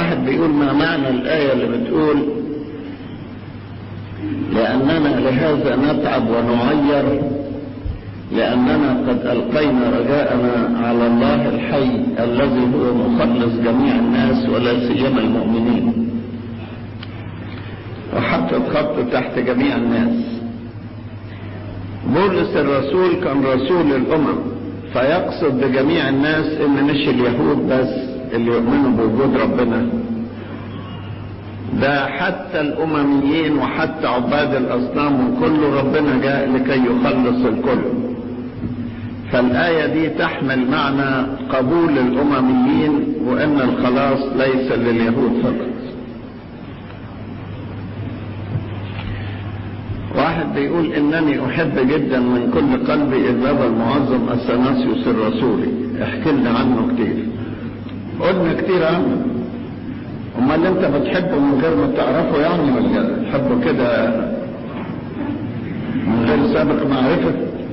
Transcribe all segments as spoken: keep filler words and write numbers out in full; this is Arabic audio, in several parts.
واحد بيقول ما معنى الآية اللي بتقول لأننا لهذا نتعب ونعير لأننا قد ألقينا رجاءنا على الله الحي الذي هو مخلص جميع الناس ولا سيما المؤمنين، وحطت خط تحت جميع الناس. بولس الرسول كان رسول الأمم، فيقصد بجميع الناس إن مش اليهود بس اللي يؤمنوا بوجود ربنا، ده حتى الأمميين وحتى عباد الأصنام وكل ربنا جاء لكي يخلص الكل. فالآية دي تحمل معنى قبول الأمميين وأن الخلاص ليس لليهود فقط. واحد بيقول إنني أحب جدا من كل قلبي البابا المعظم أثناسيوس الرسولي، احكي لنا عنه كتير. قلنا كتير عنه. امال انت بتحبه من غير ما تعرفه يعني، ولا تحبه كده من غير سابق معرفة؟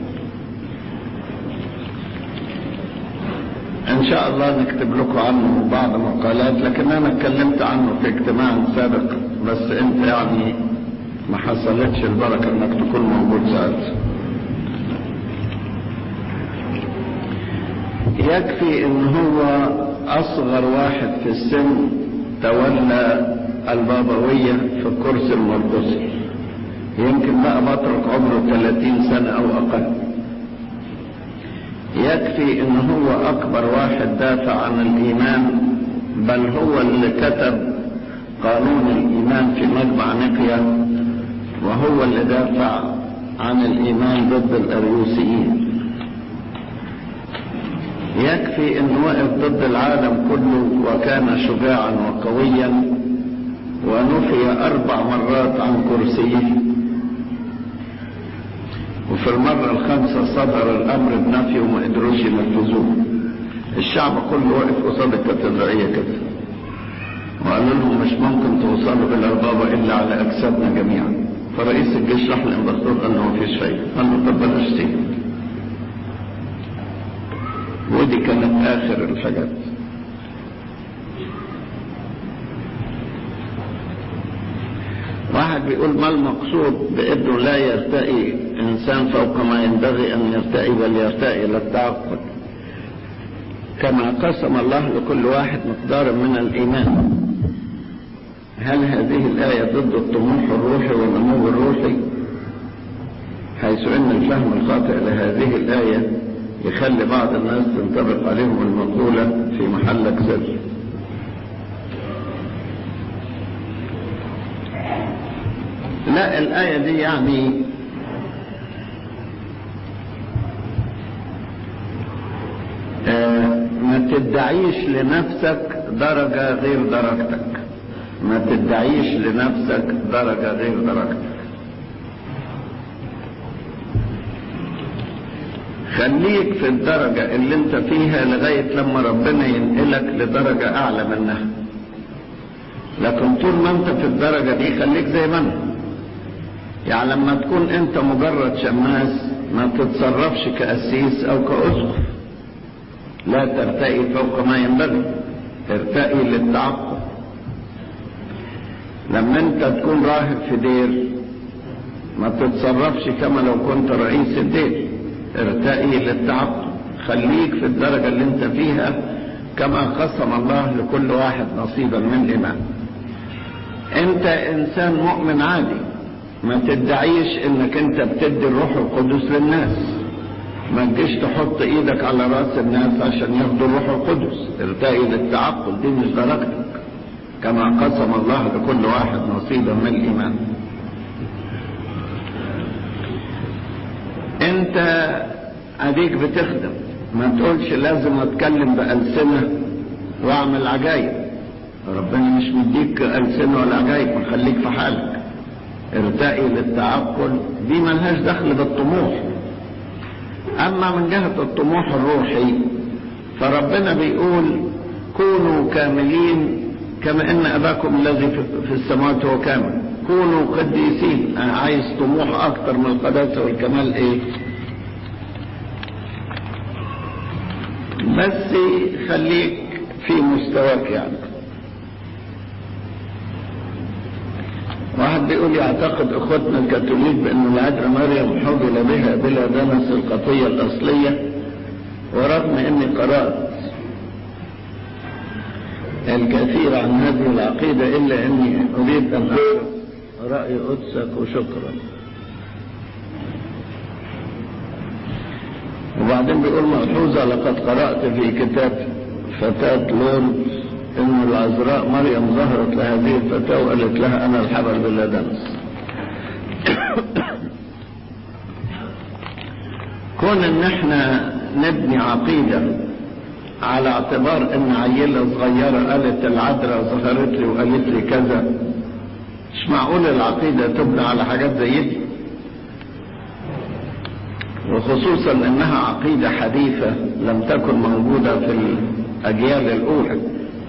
ان شاء الله نكتب لكم عنه بعض مقالات، لكن انا اتكلمت عنه في اجتماع سابق، بس انت يعني ما حصلتش البركة انك تكون موجود ساعتها. يكفي ان هو اصغر واحد في السن تولى البابوية في الكرسي المرقسي، يمكن بقى بطرق عمره ثلاثين سنة او اقل. يكفي ان هو اكبر واحد دافع عن الايمان، بل هو اللي كتب قانون الايمان في مجمع نقيا، وهو اللي دافع عن الايمان ضد الاريوسيين. يكفي انه وقف ضد العالم كله وكان شجاعا وقويا، ونفي اربع مرات عن كرسيه، وفي المرة الخامسة صدر الامر بنفيه وما قدروش ينفذوه. الشعب كله وقف قصاد الكاتدرائية كده وقالوا لهم مش ممكن توصلوا الى البابا الا على اجسادنا جميعا. فرئيس الجيش راح للامبراطور قال له مفيش فايدة، قال له طب بلاش تيجي. ودي كانت اخر الحاجات. واحد بيقول ما المقصود بانه لا يرتقي انسان فوق ما ينبغي ان يرتقي، بل يرتقي الى التعقل كما قسم الله لكل واحد مقدار من الايمان. هل هذه الايه ضد الطموح الروحي والنمو الروحي؟ حيث ان الفهم الخاطئ لهذه الايه يخلي بعض الناس تنطبق عليهم المقولة في محلك سر. لا، الآية دي يعني آه ما تدعيش لنفسك درجة غير درجتك، ما تدعيش لنفسك درجة غير درجتك. خليك في الدرجة اللي انت فيها لغاية لما ربنا ينقلك لدرجة اعلى منها. لكن طول ما انت في الدرجة دي خليك زي ما انت. يعني لما تكون انت مجرد شماس ما تتصرفش كأسيس او كأسقف، لا ترتقي فوق ما ينبغي، ارتقي للتعقل. لما انت تكون راهب في دير ما تتصرفش كما لو كنت رئيس الدير، ارتقي للتعقل. خليك في الدرجة اللي انت فيها كما قسم الله لكل واحد نصيبا من الإيمان. انت انسان مؤمن عادي، ما تدعيش انك انت بتدي الروح القدس للناس. ما تجيش تحط ايدك على راس الناس عشان ياخدوا الروح القدس. ارتقي للتعقل، دي مش درجتك، كما قسم الله لكل واحد نصيبا من الإيمان. انت اديك بتخدم، ما تقولش لازم اتكلم بألسنة واعمل عجائب. ربنا مش مديك ألسنة ولا عجائب، خليك في حالك. ارتقي للتعقل، دي ملهاش دخل بالطموح. اما من جهة الطموح الروحي فربنا بيقول كونوا كاملين كما ان اباكم الذي في السماوات هو كامل. كونوا قديسين. انا عايز طموح اكتر من القداسة والكمال ايه؟ بس خليك في مستواك يعني. واحد بيقول يعتقد اخوتنا الكاثوليك بان العذراء مريم حبل بها بلا دنس الخطية الاصلية، ورغم اني قرأت الكثير عن هذه العقيدة الا اني اريد ان اعرف رأي قدسك وشكرا. وبعدين بيقول ملحوظة، لقد قرأت في كتاب فتاة لورد ان العذراء مريم ظهرت لهذه الفتاة وقالت لها انا الحبل بلا دنس. كون ان احنا نبني عقيدة على اعتبار ان عيلة صغيرة قالت العذراء ظهرت لي وقالت لي كذا، مش معقول العقيدة تبنى على حاجات زي دي، وخصوصا انها عقيدة حديثة لم تكن موجودة في الاجيال الاولى.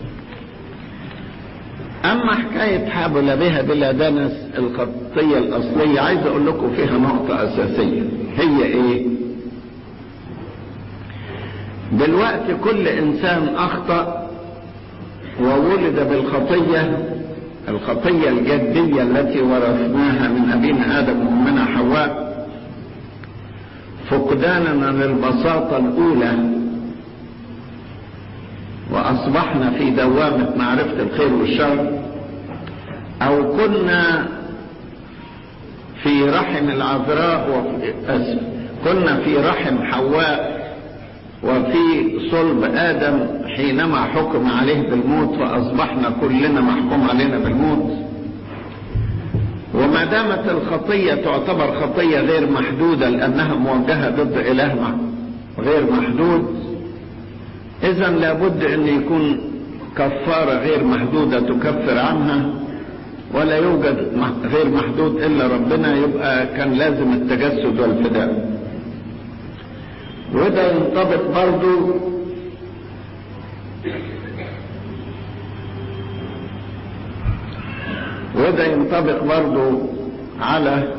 اما حكاية حبل بها بلا دنس الخطية الاصلية، عايز اقول لكم فيها نقطة اساسية، هي ايه؟ دلوقتي كل انسان اخطأ وولد بالخطية، الخطية الجدية التي ورثناها من ابينا ادم وامنا حواء، فقداننا للبساطة الاولى واصبحنا في دوامة معرفة الخير والشر، او كنا في رحم العذراء وفي أسف كنا في رحم حواء وفي صلب آدم حينما حكم عليه بالموت، فأصبحنا كلنا محكوم علينا بالموت. وما دامت الخطية تعتبر خطية غير محدودة لأنها موجهة ضد إله غير محدود، إذن لابد أن يكون كفارة غير محدودة تكفر عنها، ولا يوجد غير محدود إلا ربنا، يبقى كان لازم التجسد والفداء. وده ينطبق برضو وده ينطبق برضو على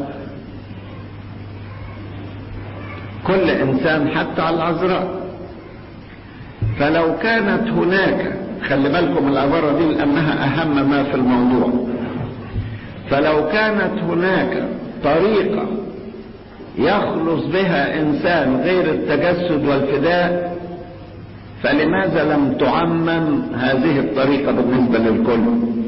كل إنسان حتى على العذراء. فلو كانت هناك، خلي بالكم العبارة دي لأنها أهم ما في الموضوع، فلو كانت هناك طريقة يخلص بها إنسان غير التجسد والفداء، فلماذا لم تعمم هذه الطريقة بالنسبة للكل؟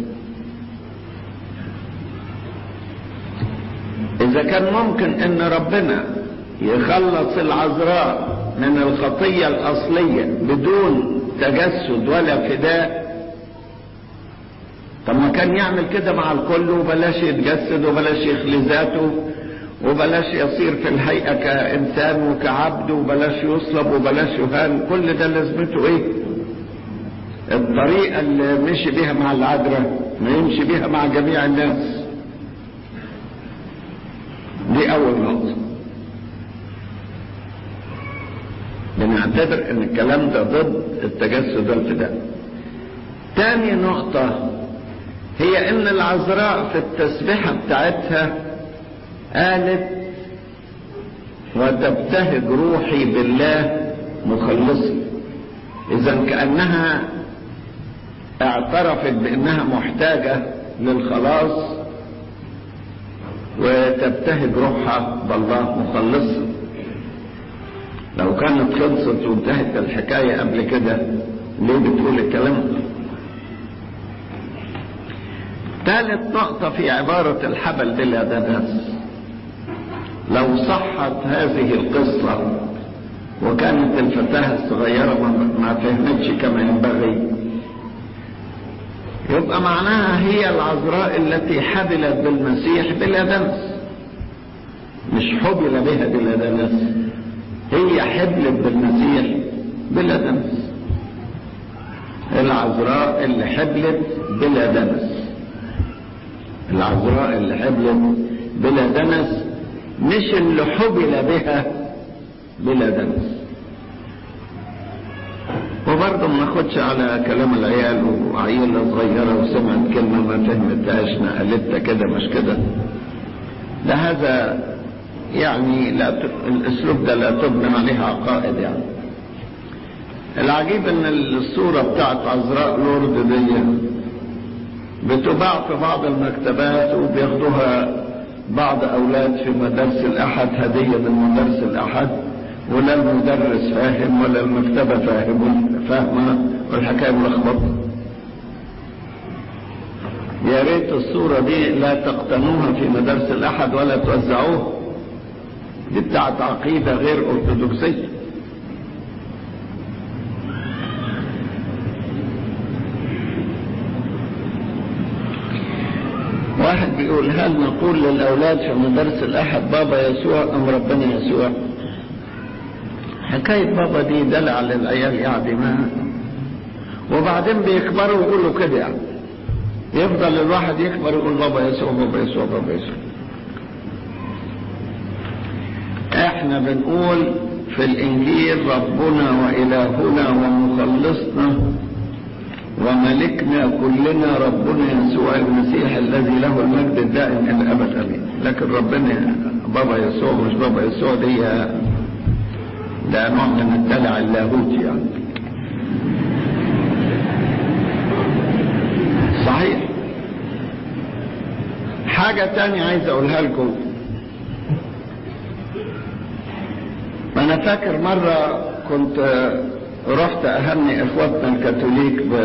إذا كان ممكن إن ربنا يخلص العذراء من الخطية الأصلية بدون تجسد ولا فداء، طب ما كان يعمل كده مع الكل، وبلاش يتجسد وبلاش يخلي ذاته وبلاش يصير في الهيئة كإنسان وكعبد، وبلاش يصلب وبلاش يهان. كل ده لازمته ايه؟ الطريقة اللي مشي بيها مع العذراء ما يمشي بيها مع جميع الناس. دي اول نقطة، بنعتبر ان الكلام ده ضد التجسد والفداء. تاني نقطة هي ان العذراء في التسبيحة بتاعتها قالت وتبتهج روحي بالله مخلصي، اذا كأنها اعترفت بانها محتاجة للخلاص وتبتهج روحها بالله مخلصا. لو كانت خلصت وانتهت الحكاية قبل كده ليه بتقول الكلام ده؟ ثالث نقطة في عبارة الحبل بلا دنس، لو صحت هذه القصة وكانت الفتاة الصغيرة ما فهمتش كما ينبغي، يبقى معناها هي العذراء التي حبلت بالمسيح بلا دنس، مش حبل بها بلا دنس، هي حبلت بالمسيح بلا دنس. العذراء اللي حبلت بلا دنس، العذراء اللي حبلت بلا دنس، مش اللي حبل بها بلا دنس. وبرضه ما ناخدش على كلام العيال، وعيلة صغيرة وسمعت كلمة ما فهمتهاش نقلتها كده مش كده، ده هذا يعني لا ت... الاسلوب ده لا تبنى عليه عقائد. يعني العجيب ان الصورة بتاعت عذراء لورد دي بتباع في بعض المكتبات وبياخدوها بعض أولاد في مدارس الأحد هدية من مدارس الأحد، ولا المدرس فاهم ولا المكتبة فاهم فاهمة والحكاية ملخبطة. يا ريت الصورة دي لا تقتنوها في مدارس الأحد ولا توزعوها، دي بتاعت عقيدة غير أرثوذكسية. واحد بيقول هل نقول للأولاد في مدارس الأحد بابا يسوع أم ربنا يسوع؟ حكاية بابا دي دلع للعيال يعني، ما وبعدين بيكبروا ويقولوا كده يعني، يفضل الواحد يكبر يقول بابا يسوع بابا يسوع بابا يسوع. احنا بنقول في الانجيل ربنا وإلهنا ومخلصنا وملكنا كلنا ربنا يسوع المسيح الذي له المجد الدائم الى الابد امين. لكن ربنا بابا يسوع مش بابا يسوع دي ده نوع من الدلع اللاهوتي يعني. صحيح. حاجة تانية عايز اقولها لكم. انا فاكر مرة كنت رحت اهني اخواتنا الكاثوليك ب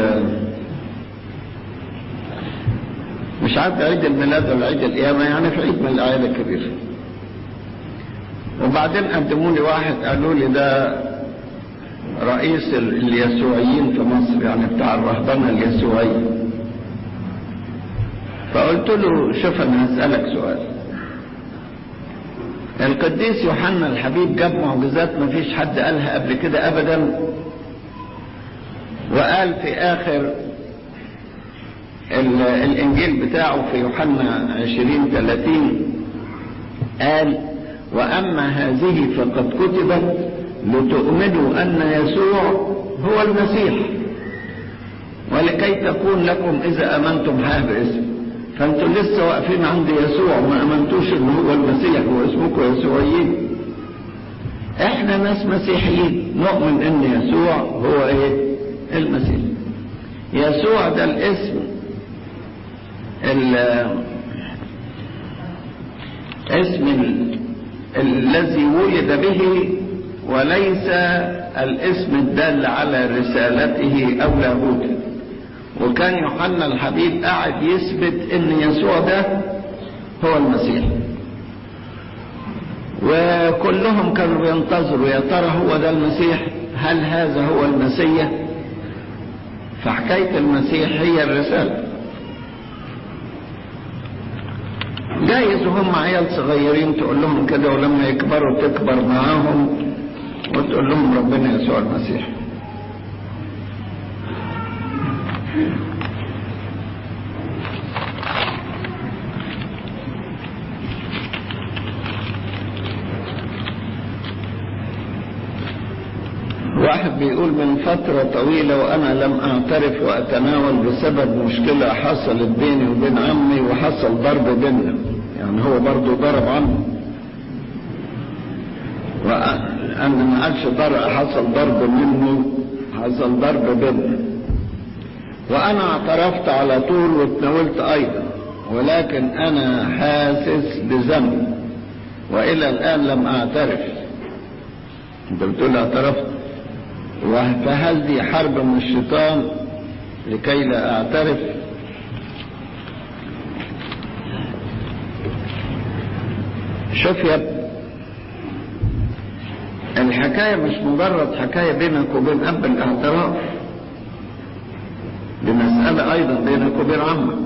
مش عارف عيد الميلاد ولا عيد القيامة، يعني في عيد من الاعياد الكبيرة. وبعدين قدموا لي واحد قالوا لي ده رئيس اليسوعيين في مصر، يعني بتاع الرهبنة اليسوعية. فقلت له شوف انا هسألك سؤال، القديس يوحنا الحبيب جاب معجزات ما فيش حد قالها قبل كده ابدا، وقال في اخر الانجيل بتاعه في يوحنا عشرين ثلاثين قال واما هذه فقد كتبت لتؤمنوا ان يسوع هو المسيح ولكي تكون لكم اذا امنتم حاه باسم. فانتوا لسه واقفين عند يسوع ما امنتوش ان هو المسيح واسمكم يسوعيين. احنا ناس مسيحيين نؤمن ان يسوع هو ايه؟ المسيح. يسوع ده الاسم اسم الذي ولد به وليس الاسم الدال على رسالته او لاهوته. وكان يوحنا الحبيب قاعد يثبت ان يسوع ده هو المسيح، وكلهم كانوا بينتظروا يا ترى هو ده المسيح، هل هذا هو المسيح؟ فحكاية المسيح هي الرسالة. جايز هم عيال صغيرين تقول لهم كده، ولما يكبروا تكبر معاهم وتقول لهم ربنا يسوع المسيح. واحد بيقول من فترة طويلة وأنا لم أعترف وأتناول بسبب مشكلة حصلت بيني وبين عمي وحصل ضرب بيننا، يعني هو برضو ضرب عمي، وأنا ما قالش ضرب، حصل ضرب منه، حصل ضرب بيننا، وأنا اعترفت على طول واتناولت أيضا، ولكن أنا حاسس بذنب وإلى الآن لم أعترف. أنت بتقول اعترفت، فهل دي حرب من الشيطان لكي لا أعترف؟ شوف يا ابني، الحكاية مش مجرد حكاية بينك وبين أب الاعتراف، دي مسألة أيضا بينك وبين عمك.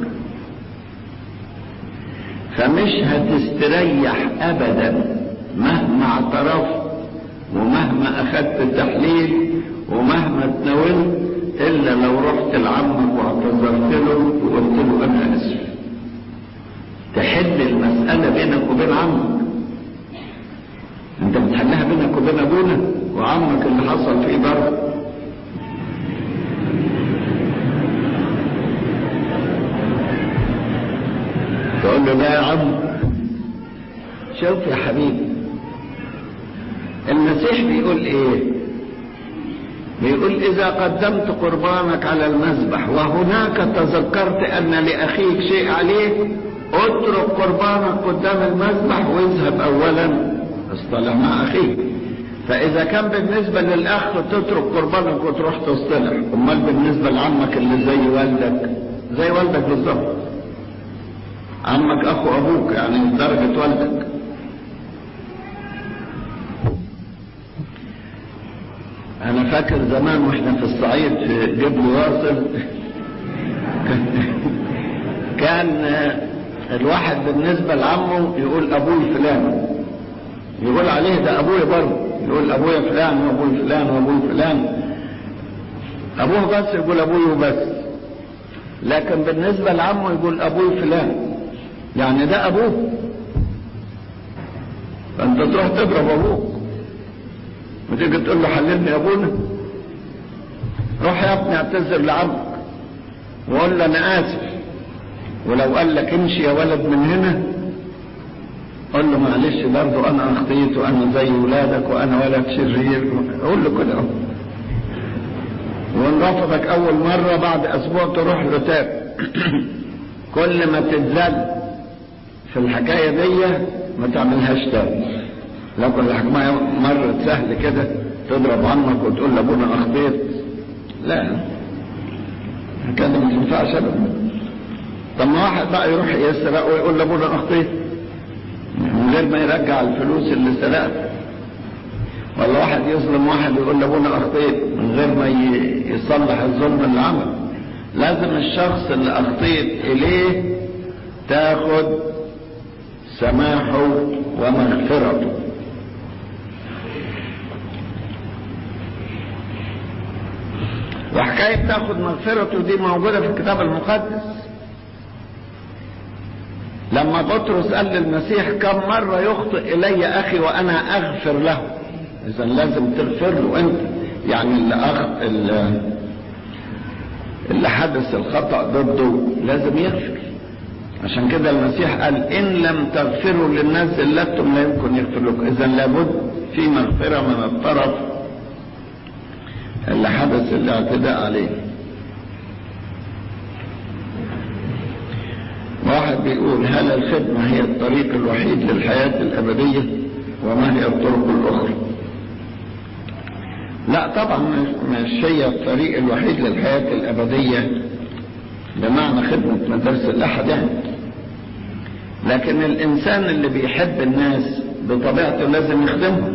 فمش هتستريح أبدا مهما اعترفت ومهما أخذت تحليل ومهما تناولت إلا لو رحت لعمك واعتذرت له وقلت له أنا آسف. تحل المسألة بينك وبين عمك. أنت بتحلها بينك وبين أبونا وعمك اللي حصل فيه ضرب. تقول له لا يا عم، شوف يا حبيبي، المسيح بيقول ايه؟ بيقول إذا قدمت قربانك على المذبح وهناك تذكرت أن لأخيك شيء عليك، اترك قربانك قدام المذبح واذهب أولا اصطلح مع أخيك. فإذا كان بالنسبة للأخ تترك قربانك وتروح تصطلح، أمال بالنسبة لعمك اللي زي والدك، زي والدك بالظبط. عمك أخو أبوك، يعني درجة والدك. أنا فاكر زمان وإحنا في الصعيد في جبل واصل كان الواحد بالنسبة لعمه يقول أبوي فلان، يقول عليه ده أبوي برضه، يقول أبويا فلان وأبوي فلان وأبوي فلان، أبوه بس يقول أبوي وبس. لكن بالنسبة لعمه يقول أبوي فلان، يعني ده أبوه. فأنت تروح تضرب أبوك وتيجي تقول له حللني يا أبونا، روح يا ابني اعتذر لعمك وقول له أنا آسف، ولو قال لك امشي يا ولد من هنا قول له معلش برضه أنا أخطيت وأنا زي ولادك وأنا ولد شرير، قول له كده. وإن رفضك أول مرة بعد أسبوع تروح له تاب. كل ما تتزل في الحكاية دي ما تعملهاش تاني. لو كل الحكاية مرة سهل كده تضرب عمك وتقول لأبونا أخطيت، لا كده ما تنفعش أبدا. طب ما واحد بقى يروح يسرق ويقول لأبونا أخطيت من غير ما يرجع الفلوس اللي سرقها، ولا واحد يظلم واحد يقول لأبونا أخطيت من غير ما يصلح الظلم اللي عمل. لازم الشخص اللي أخطيت إليه تاخد سماحه ومغفرته. وحكاية تاخد مغفرته دي موجودة في الكتاب المقدس. لما بطرس قال للمسيح كم مرة يخطئ إلي أخي وأنا أغفر له، إذا لازم تغفر له أنت، يعني اللي, أخ... اللي... اللي حدث الخطأ ضده لازم يغفر. عشان كده المسيح قال إن لم تغفروا للناس زلتم لا يمكن يغفر لكم. إذا لابد في مغفرة من الطرف اللي حدث الاعتداء عليه. واحد بيقول هل الخدمة هي الطريق الوحيد للحياة الأبدية وما هي الطرق الأخرى؟ لا طبعا مش هي الطريق الوحيد للحياة الأبدية بمعنى خدمة مدارس الأحد يعني، لكن الإنسان اللي بيحب الناس بطبيعته لازم يخدمهم.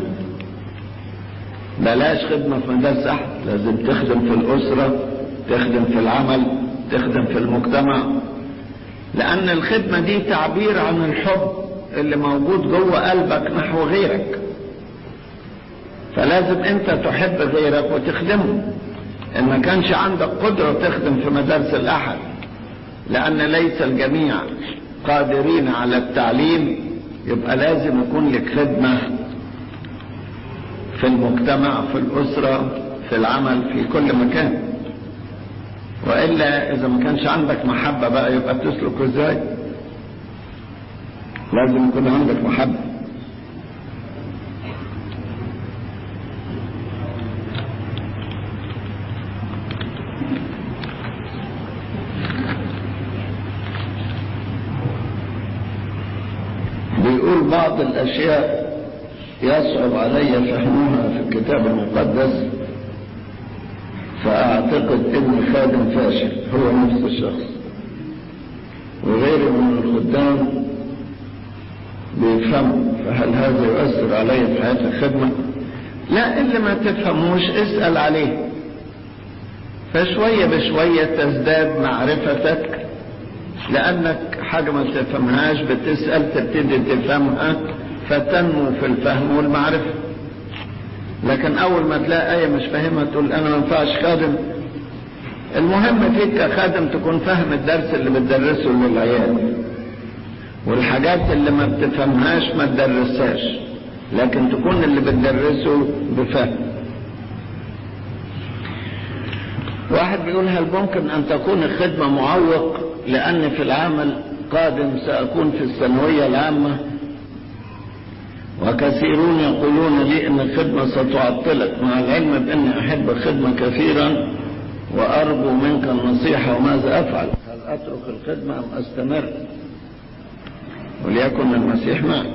بلاش خدمة في مدارس أحد، لازم تخدم في الأسرة، تخدم في العمل، تخدم في المجتمع، لأن الخدمة دي تعبير عن الحب اللي موجود جوه قلبك نحو غيرك. فلازم أنت تحب غيرك وتخدمه. إن ما كانش عندك قدرة تخدم في مدارس الأحد، لأن ليس الجميع قادرين على التعليم، يبقى لازم يكون لك خدمة في المجتمع، في الأسرة، في العمل، في كل مكان. وإلا إذا ما كانش عندك محبة بقى يبقى تسلك إزاي؟ لازم يكون عندك محبة. بيقول بعض الأشياء يصعب علي فهمها في الكتاب المقدس، فأعتقد إن خادم فاشل هو نفس الشخص، وغيره من الخدام بيفهموا. فهل هذا يؤثر علي في حياة الخدمة؟ لا، اللي ما تفهموش اسأل عليه، فشوية بشوية تزداد معرفتك، لأنك حاجة ما تفهمهاش بتسأل تبتدي تفهمها فتنمو في الفهم والمعرفة. لكن أول ما تلاقي آية مش فاهمها تقول أنا ما ينفعش خادم. المهم فيك كخادم تكون فاهم الدرس اللي بتدرسه للعيال، والحاجات اللي ما بتفهمهاش ما تدرسهاش، لكن تكون اللي بتدرسه بفهم. واحد بيقول هل ممكن أن تكون الخدمة معوق لأن في العمل قادم سأكون في الثانوية العامة وكثيرون يقولون لي ان الخدمة ستعطلك، مع العلم باني احب الخدمة كثيرا وارجو منك النصيحة وماذا افعل؟ هل اترك الخدمة ام استمر؟ وليكن المسيح معي.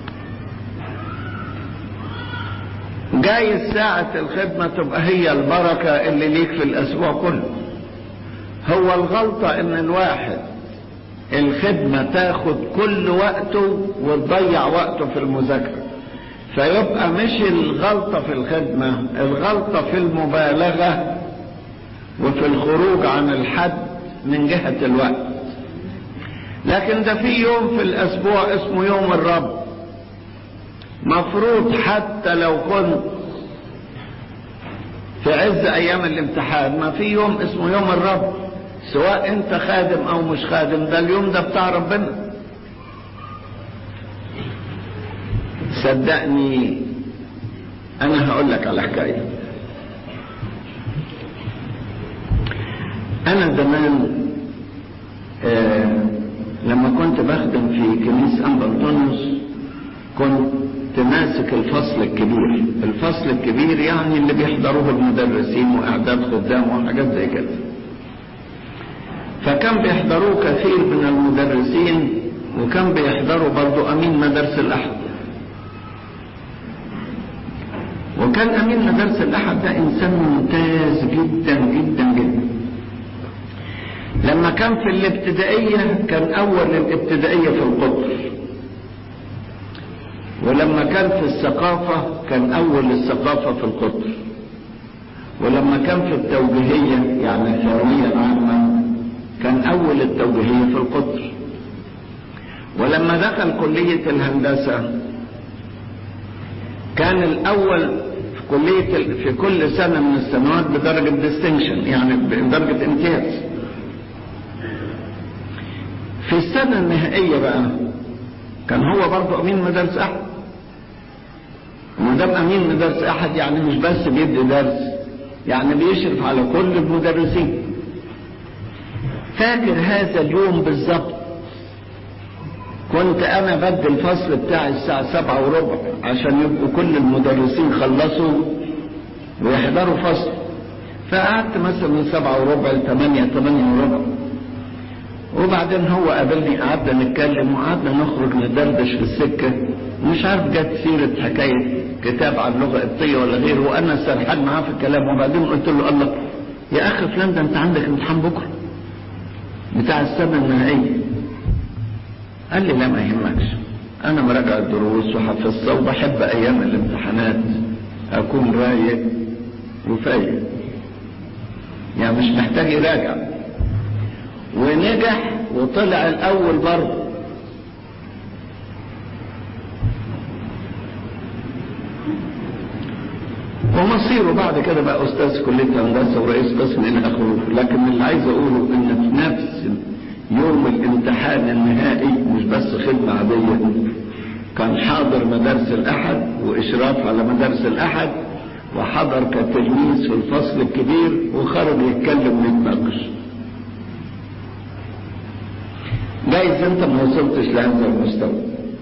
جاي ساعة الخدمة تبقى هي البركة اللي ليك في الاسبوع كله. هو الغلطة ان الواحد الخدمة تاخد كل وقته وتضيع وقته في المذاكرة، فيبقى مش الغلطة في الخدمة، الغلطة في المبالغة وفي الخروج عن الحد من جهة الوقت. لكن ده في يوم في الاسبوع اسمه يوم الرب، مفروض حتى لو كنت في عز ايام الامتحان ما في يوم اسمه يوم الرب، سواء انت خادم او مش خادم، ده اليوم ده بتاع ربنا. صدقني انا هقول لك على حكايه. انا زمان آه لما كنت بخدم في كنيسة أنبا أنطونيوس كنت ماسك الفصل الكبير. الفصل الكبير يعني اللي بيحضروه المدرسين واعداد خدام وحاجات زي كده. فكان بيحضروه كثير من المدرسين، وكان بيحضروا برضو امين مدارس الاحد. وكان امين مدارس الاحد ده انسان ممتاز جدا جدا جدا. لما كان في الابتدائية كان اول الابتدائية في القطر، ولما كان في الثقافة كان اول الثقافة في القطر، ولما كان في التوجيهية يعني الثانوية العامة كان اول التوجيهية في القطر، ولما دخل كلية الهندسة كان الاول في كلية في كل سنة من السنوات بدرجة ديستنكشن يعني بدرجة امتياز. في السنة النهائية بقى كان هو برضه امين مدارس احد. ومدام امين مدارس احد يعني مش بس بيدي درس، يعني بيشرف على كل المدرسين. فاكر هذا اليوم بالظبط، كنت انا بدي الفصل بتاعي الساعة سبعة وربع عشان يبقوا كل المدرسين خلصوا ويحضروا فصل. فقعدت مثلا من سبعة وربع لثمانية ثمانية وربع، وبعدين هو قابلني قعدنا نتكلم وقعدنا نخرج ندردش في السكة. مش عارف جت سيرة حكاية كتاب عن اللغة القبطية ولا غيره، وانا سرحان معاه في الكلام. وبعدين قلت له الله يا اخي فلان ده انت عندك امتحان بكرة بتاع السنة النهائية. قال لي لا ما يهمكش، انا مراجع الدروس وحفظتها وبحب ايام الامتحانات اكون رايق وفايق، يعني مش محتاج يراجع. ونجح وطلع الاول برضه. ومصيره بعد كده بقى استاذ كلية هندسة ورئيس قسم الى اخره. لكن اللي عايز اقوله ان في نفس يوم الامتحان النهائي مش بس خدمة عادية، كان حاضر مدارس الاحد واشراف على مدارس الاحد، وحضر كتلميذ في الفصل الكبير، وخرج يتكلم ويتناقش. جايز انت ما وصلتش لهذا المستوى،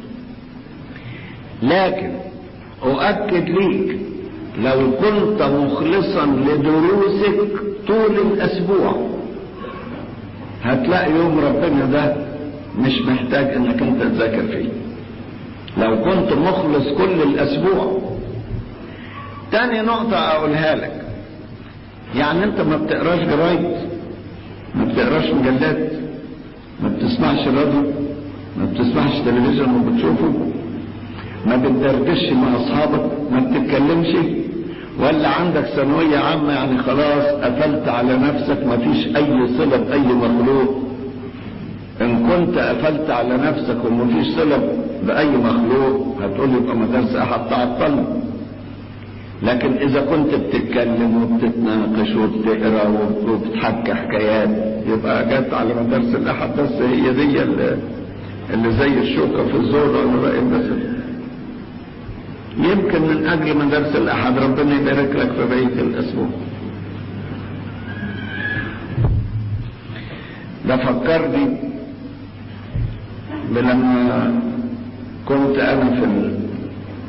لكن اؤكد ليك لو كنت مخلصا لدروسك طول الاسبوع هتلاقي يوم ربنا ده مش محتاج انك انت تذاكر فيه، لو كنت مخلص كل الاسبوع. تاني نقطة اقولها لك، يعني انت ما بتقراش جرايد، ما بتقراش مجلات، ما بتسمعش راديو، ما بتسمعش تلفزيون وبتشوفه، ما بتدردش مع اصحابك، ما بتتكلمش، ولا عندك ثانوية عامة يعني خلاص قفلت على نفسك ما فيش اي صلة باي مخلوق. ان كنت قفلت على نفسك وما فيش صلة باي مخلوق هتقول يبقى مدارس احد تعطل. لكن اذا كنت بتتكلم وبتتناقش وبتقرا وبتحكي حكايات يبقى جت على مدارس الاحد بس، هي دي اللي, اللي زي الشوكة في الزور على رأي المثل. يمكن من اجل مدارس الاحد ربنا يبارك لك في بقية الاسبوع. ده فكرني بلما كنت انا في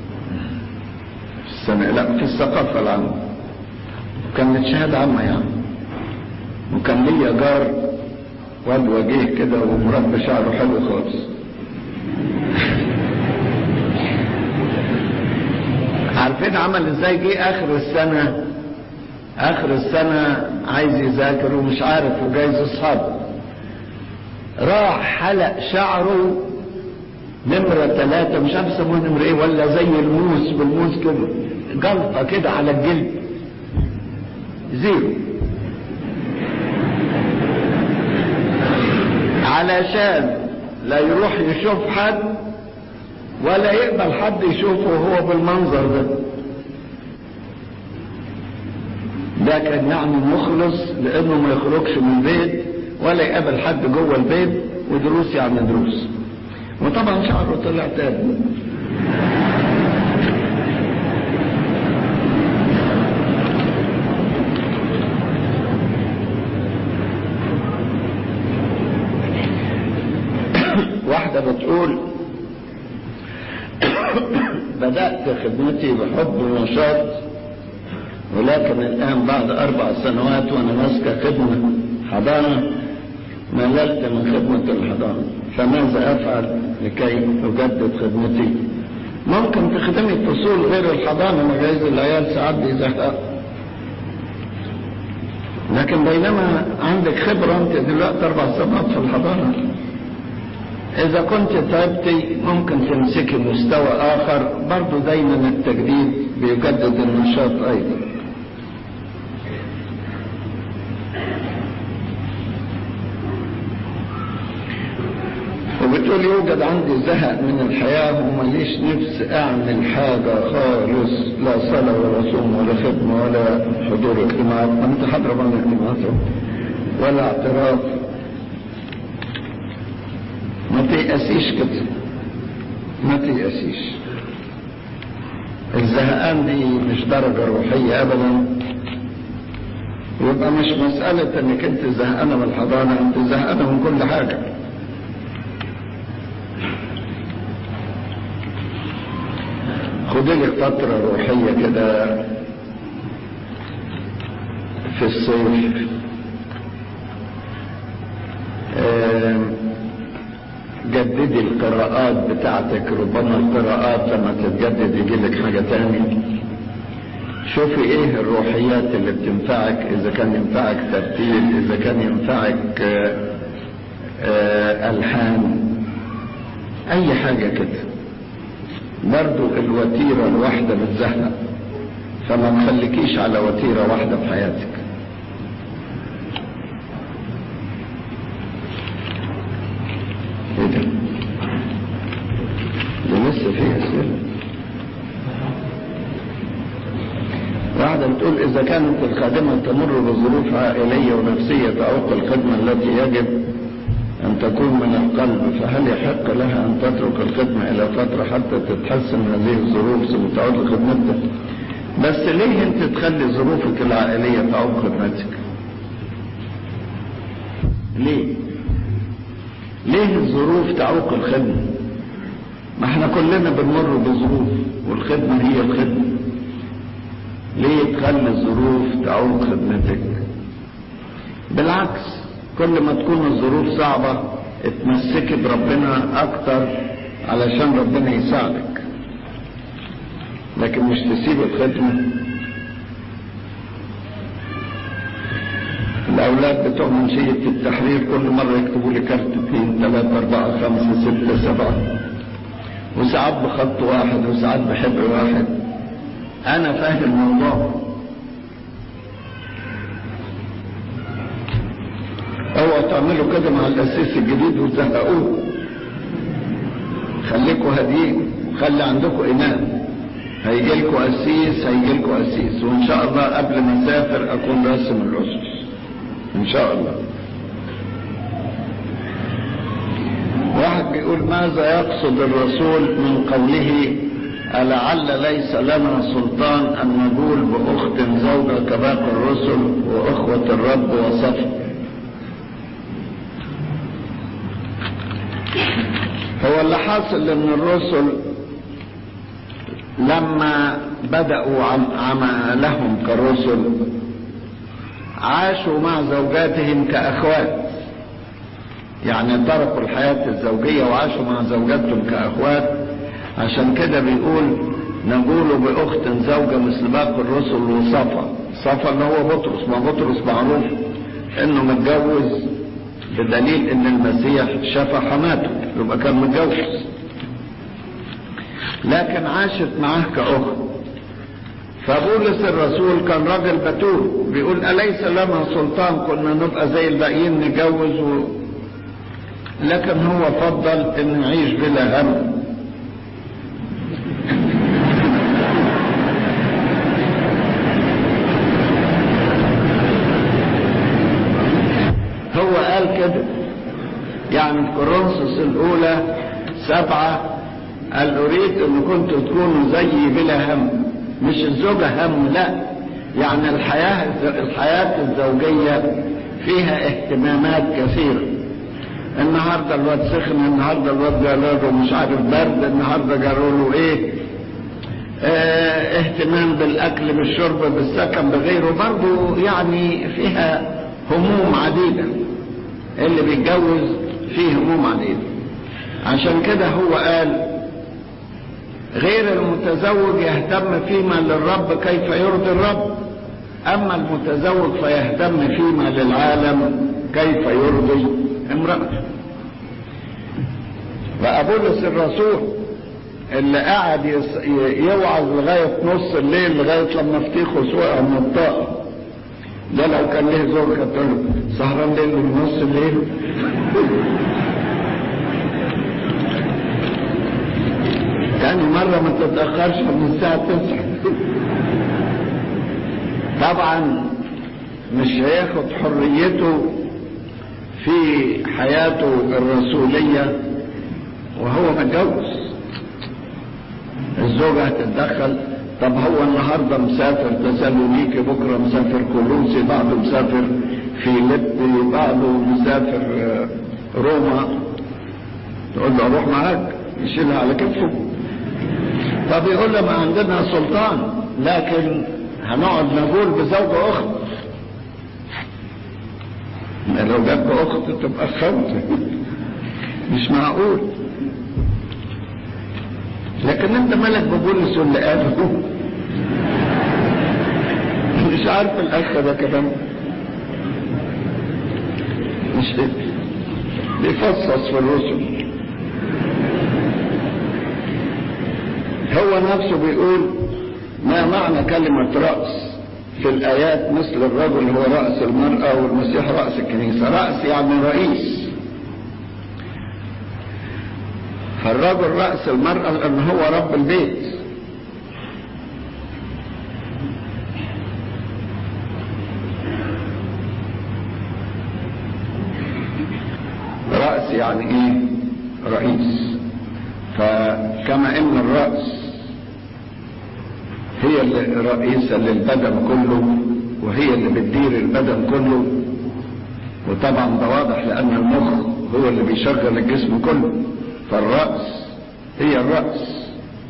السنة لا في الثقافة العامة، كانت شهادة عامة يعني. وكان ليا جار واد وجيه كده ومربي شعره حلو خالص. عارفين عمل ازاي؟ جه اخر السنة اخر السنة عايز يذاكر ومش عارف وجايز اصحابه، راح حلق شعره نمرة ثلاثة، مش عارف يسموها نمرة ايه، ولا زي الموس بالموس كده، جلطة كده على الجلد زيرو، علشان لا يروح يشوف حد ولا يقبل حد يشوفه وهو بالمنظر ده. ده كان يعني مخلص لانه ما يخرجش من البيت ولا يقابل حد جوه البيت، ودروس يعني دروس. وطبعا شعره طلع تاني. واحدة بتقول بدأت خدمتي بحب ونشاط، ولكن الآن بعد أربع سنوات وأنا ماسكة خدمة حضانة مللت من خدمة الحضانة، فماذا أفعل لكي أجدد خدمتي؟ ممكن تخدمي فصول غير الحضانة، مجايز العيال ساعات بيزهقوا، لكن بينما عندك خبرة أنت دلوقتي أربع سنوات في الحضانة، إذا كنت تعبتي ممكن تمسكي مستوى آخر. برضو دايما التجديد بيجدد النشاط أيضا. وبتقول يوجد عندي زهق من الحياة ومليش نفس أعمل حاجة خالص، لا صلاة ولا صوم ولا خدمة ولا حضور اجتماعات، ما أنت حضر بعض الاجتماعات ولا اعتراف. ما تيأسيش كده، ما تيأسيش. الزهقان دي مش درجة روحية أبدا، يبقى مش مسألة انك انت زهقانة من الحضانة، انت زهقانة من كل حاجة. خدي لك فترة روحية كده في الصيف، جددي القراءات بتاعتك، ربما القراءات لما تتجدد يجي لك حاجة تاني. شوفي ايه الروحيات اللي بتنفعك، اذا كان ينفعك ترتيل، اذا كان ينفعك ألحان، اي حاجة كده. برضو الوتيرة الواحدة بتزهق، فما تخليكيش على وتيرة واحدة في حياتك. ايه ده؟ ده لسه فيه اسئلة. واحدة بتقول إذا كانت الخادمة تمر بظروف عائلية ونفسية تعوق الخدمة التي يجب أن تكون من القلب، فهل يحق لها أن تترك الخدمة إلى فترة حتى تتحسن هذه الظروف ثم تعود لخدمتها؟ بس ليه أنت تخلي ظروفك العائلية تعوق خدمتك؟ ليه؟ ليه الظروف تعوق الخدمة؟ ما احنا كلنا بنمر بظروف والخدمة هي الخدمة. ليه تخلي الظروف تعوق خدمتك؟ بالعكس، كل ما تكون الظروف صعبة اتمسكي بربنا اكتر علشان ربنا يساعدك، لكن مش تسيب الخدمة. الاولاد بتوع منشية التحرير كل مرة يكتبوا لي كارتين ثلاثة اربعة خمسة ستة سبعة، وساعات بخط واحد وساعات بحبر واحد. انا فاهم الموضوع. اوعوا تعملوا كده مع الاسيس الجديد وتزهقوه. خليكوا هاديين، خلي عندكم ايمان. هيجي لكم اسيس هيجي لكم اسيس، وان شاء الله قبل ما اسافر اكون راسم الاسس ان شاء الله. واحد بيقول ماذا يقصد الرسول من قوله ألعل ليس لنا سلطان أن نقول بأخت زوجة كباقي الرسل وأخوة الرب وصفه؟ هو اللي حاصل ان الرسل لما بدأوا عملهم كرسل عاشوا مع زوجاتهم كأخوات، يعني تركوا الحياة الزوجية وعاشوا مع زوجاتهم كأخوات. عشان كده بيقول نقول بأخت زوجة مثل باقي الرسل وصفا. صفا اللي هو بطرس، ما بطرس معروف انه متجوز بدليل ان المسيح شفى حماته، يبقى كان متجوز، لكن عاشت معاه كأخت. فبولس الرسول كان راجل بتول، بيقول أليس لنا سلطان كنا نبقى زي الباقيين نتجوز و... لكن هو فضل ان يعيش بلا هم. هو قال كده يعني في كورنثوس الاولى سبعة، قال اريد ان كنتوا تكونوا زيي بلا هم. مش الزوجة هم، لا، يعني الحياة الحياة الزوجية فيها اهتمامات كثيرة. النهاردة الواد سخن، النهاردة الواد جاله مش عارف برد، النهاردة جاله له ايه اه اهتمام بالاكل بالشرب بالسكن بغيره، برضه يعني فيها هموم عديدة. اللي بيتجوز فيه هموم عديدة. عشان كده هو قال غير المتزوج يهتم فيما للرب كيف يرضي الرب، اما المتزوج فيهتم فيما للعالم كيف يرضي امرأته. وأبولس الرسول اللي قاعد يوعظ لغاية نص الليل لغاية لما فتيخه سوقع من الطاقة، ده لو كان له زوجة تقول له سهران ليل من نص الليل. يعني مرة ما تتأخرش من الساعة تسعة. طبعا مش هياخد حريته في حياته الرسولية وهو متجوز. الزوجة هتتدخل. طب هو النهاردة مسافر تسالونيكي، بكرة مسافر كولوسي، بعده مسافر فيليبي، بعده مسافر روما، تقول له اروح معاك؟ يشيلها على كتفه. طب يقول له ما عندنا سلطان، لكن هنقعد نقول بزوجة اخت. لو جابك اخت تبقى خمسة، مش معقول. لكن انت مالك ببولس واللي قاله؟ مش عارف الاخ ده كلام مش بيفصص في الرسل. هو نفسه بيقول ما معنى كلمة رأس في الآيات مثل الرجل هو رأس المرأة والمسيح رأس الكنيسة. رأس يعني رئيس، فالرجل رأس المرأة لأن هو رب البيت. رأس يعني ايه؟ رئيس. فكما ان الرأس هي الرئيسة للبدن كله وهي اللي بتدير البدن كله، وطبعا ده واضح لأن المخ هو اللي بيشغل الجسم كله، فالرأس هي الرأس.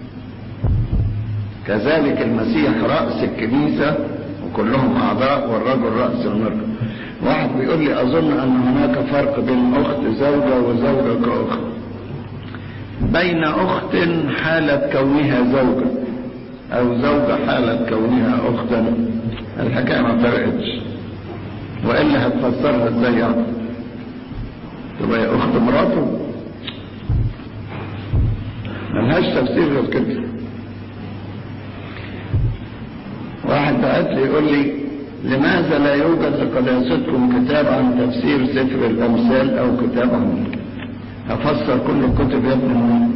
كذلك المسيح رأس الكنيسة وكلهم أعضاء، والرجل رأس المرأة. واحد بيقول لي أظن أن هناك فرق بين أخت زوجة وزوجة كأخت. بين أخت حالة كونها زوجة أو زوجة حالة كونها أختا الحكاية ما فرقتش، وإلا هتفسرها ازاي يعني؟ تبقى يا أخت مراته، ملهاش تفسير غير كده. واحد بعت لي يقول لي لماذا لا يوجد لقداستكم كتاب عن تفسير سفر الأمثال أو كتاب عن أفسر كل الكتب يا ابني؟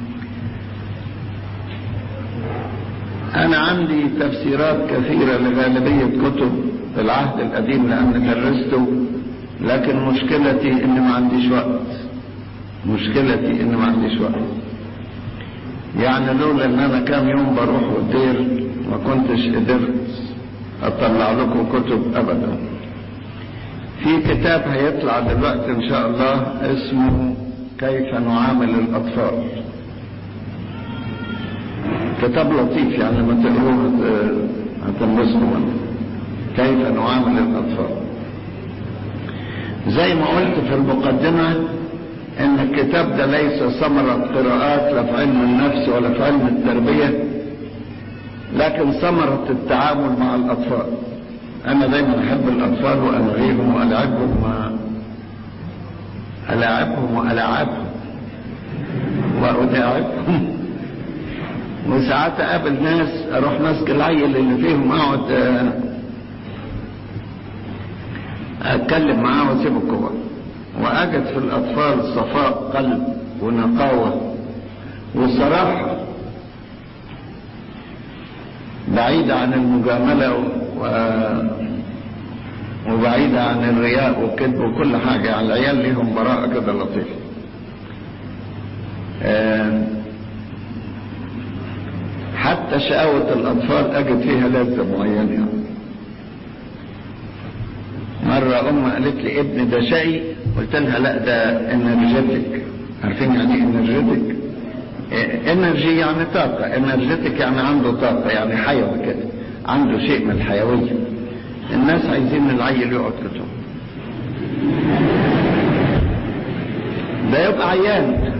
أنا عندي تفسيرات كثيرة لغالبية كتب العهد القديم لأن درسته، لكن مشكلتي إن ما عنديش وقت. مشكلتي إن ما عنديش وقت. يعني لولا إن أنا كام يوم بروح الدير ما كنتش قدرت أطلع لكم كتب أبدا. في كتاب هيطلع دلوقتي إن شاء الله اسمه كيف نعامل الأطفال. كتاب لطيف يعني لما تقروه هتنبسطوا منه. كيف نعامل الأطفال. زي ما قلت في المقدمة ان الكتاب ده ليس ثمرة قراءات لا في علم النفس ولا في علم التربية، لكن ثمرة التعامل مع الأطفال. أنا دايما أحب الأطفال وألغيهم وألعبهم ألعبهم وألعبهم وأداعبهم. وساعات أقابل ناس أروح ماسك العيل اللي فيهم أقعد أتكلم معاه وأسيب الكبار، وأجد في الأطفال صفاء قلب ونقاوة وصراحة بعيدة عن المجاملة و... وبعيدة عن الرياء والكذب وكل حاجة. على العيال ليهم براءة كده لطيفة. أه... حتى شقاوة الأطفال أجد فيها لذة معينة يعني. مرة أم قالت لي ابني ده شقي، قلت لها لا ده انرجيتك. عارفين يعني ايه انرجيتك؟ انرجي يعني طاقة، انرجيتك يعني عنده طاقة، يعني حيوي كده، عنده شيء من الحيوية. الناس عايزين العيل يقعد كده، ده يبقى عيان.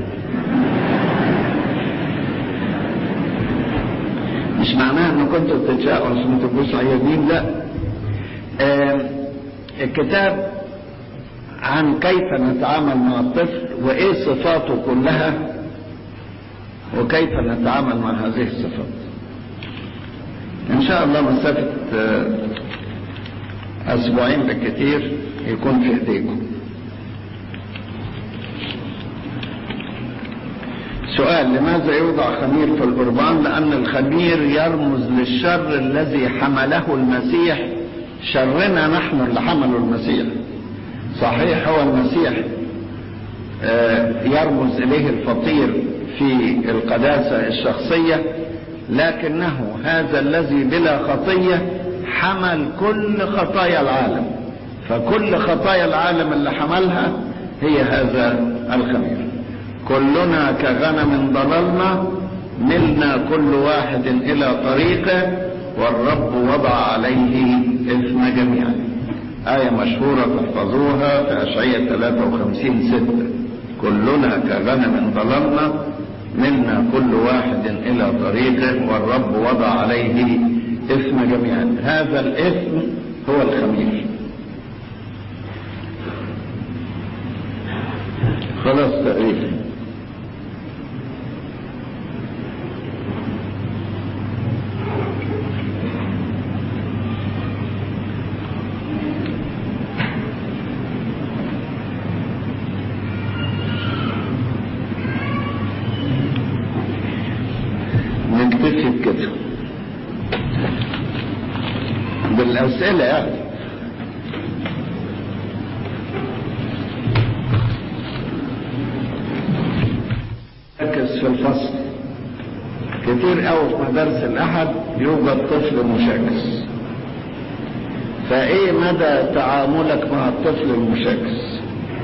مش معناها ان كنتوا بتتشاقوا عشان ما تبقوش عيانين، لا. آه الكتاب عن كيف نتعامل مع الطفل وايه صفاته كلها وكيف نتعامل مع هذه الصفات. ان شاء الله مسافة اسبوعين بالكثير يكون في ايديكم. سؤال: لماذا يوضع خمير في القربان؟ لان الخمير يرمز للشر الذي حمله المسيح. شرنا نحن اللي حمله المسيح. صحيح هو المسيح يرمز اليه الفطير في القداسة الشخصية، لكنه هذا الذي بلا خطية حمل كل خطايا العالم. فكل خطايا العالم اللي حملها هي هذا الخمير. كلنا كغنم ضللنا، ملنا كل واحد إلى طريقه، والرب وضع عليه إثم جميعا. آية مشهورة تحفظوها في أشعياء ثلاثة وخمسين ستة. كلنا كغنم ضللنا، منا كل واحد إلى طريقه، والرب وضع عليه إثم جميعا. هذا الإثم هو الخمير. خلاص تقريبا. نكتفي بكده بالأسئلة يعني. ركز في الفصل. كتير قوي في مدارس الأحد يوجد طفل مشاكس. فإيه مدى تعاملك مع الطفل المشاكس؟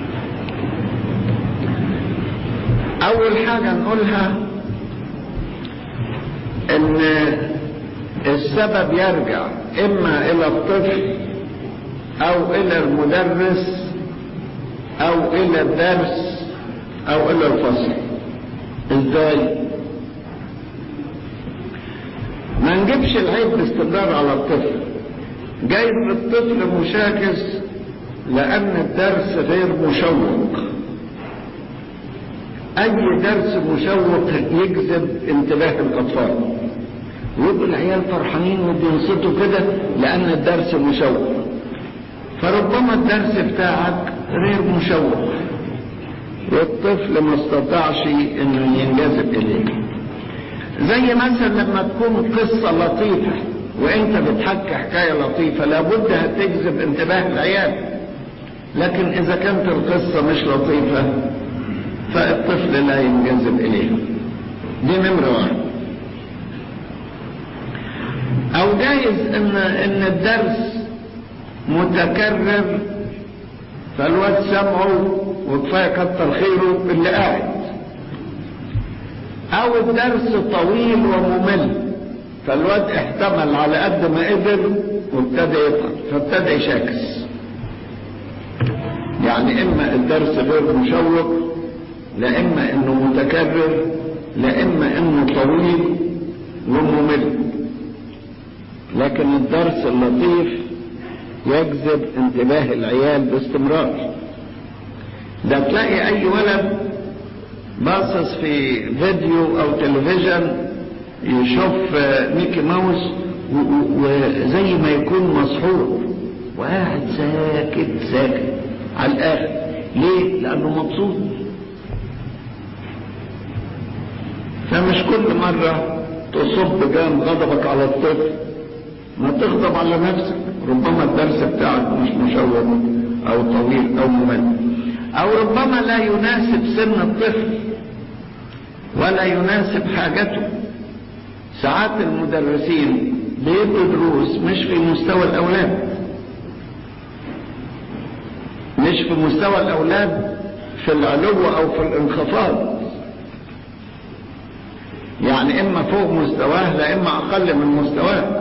أول حاجة نقولها ان السبب يرجع اما الى الطفل او الى المدرس او الى الدرس او الى الفصل. ازاي؟ ما نجيبش العيب باستمرار على الطفل. جايب الطفل مشاكس لان الدرس غير مشوق. اي درس مشوق يجذب انتباه الاطفال، ويبقوا العيال فرحانين وبينصتوا كده لان الدرس مشوق. فربما الدرس بتاعك غير مشوق والطفل ما استطاعش انه ينجذب اليه. زي مثلا لما تكون قصة لطيفة وانت بتحكي حكاية لطيفة لابد هتجذب انتباه العيال، لكن اذا كانت القصة مش لطيفة فالطفل لا ينجذب اليها. دي نمرة واحد. او جايز ان ان الدرس متكرر فالواد سمعه وكفايه كتر خيره اللي قاعد، او الدرس طويل وممل فالواد احتمل على قد ما قدر وابتدى يتعب فابتدى يشاكس. يعني اما الدرس غير مشوق، لا اما انه متكرر، لا اما انه طويل وممل. لكن الدرس اللطيف يجذب انتباه العيال باستمرار. ده تلاقي اي ولد باصص في فيديو او تلفزيون يشوف ميكي ماوس وزي ما يكون مسحور وقاعد ساكت ساكت على الاخر. ليه؟ لانه مبسوط. فمش كل مرة تصب جام غضبك على الطفل، ما تغضب على نفسك. ربما الدرس بتاعك مش مشوق او طويل او ممل، او ربما لا يناسب سن الطفل ولا يناسب حاجته. ساعات المدرسين بيدوا دروس مش في مستوى الاولاد، مش في مستوى الاولاد في العلو او في الانخفاض. يعني اما فوق مستواه لا اما اقل من مستواه.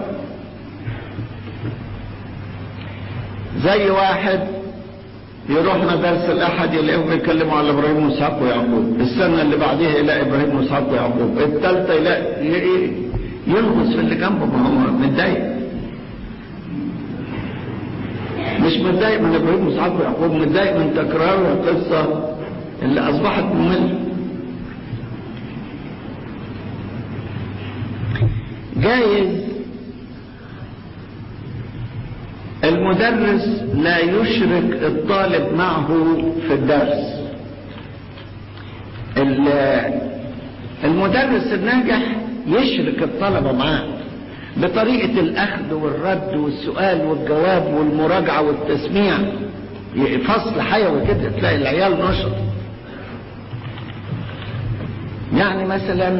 زي واحد يروح مدارس الاحد يلاقيهم بيتكلموا على ابراهيم واسحاق ويعقوب، السنه اللي بعديها يلاقي ابراهيم واسحاق ويعقوب، الثالثه يلاقي ينغص في اللي جنبه. ما هو متضايق، مش متضايق من ابراهيم واسحاق ويعقوب، متضايق من تكرار القصه اللي اصبحت ممله. جايز المدرس لا يشرك الطالب معه في الدرس. المدرس الناجح يشرك الطلبة معاه بطريقة الأخذ والرد والسؤال والجواب والمراجعة والتسميع، فصل حيوي كده تلاقي العيال نشط. يعني مثلا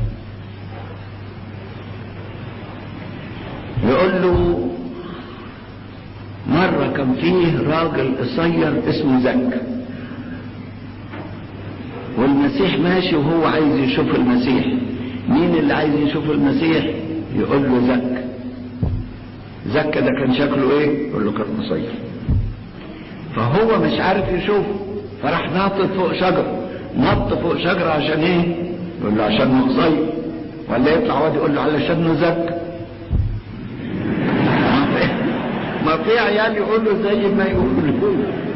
يقول له مرة كان فيه راجل قصير اسمه زك، والمسيح ماشي وهو عايز يشوف المسيح. مين اللي عايز يشوف المسيح؟ يقول له زك. زك ده كان شكله ايه؟ يقول له كان قصير. فهو مش عارف يشوفه، فراح ناطط فوق شجرة. نط فوق شجرة عشان ايه؟ يقول له عشان قصير. ولا يطلع واد يقول له علشان زك. ما في عيال يقولوا زي ما يقولوا.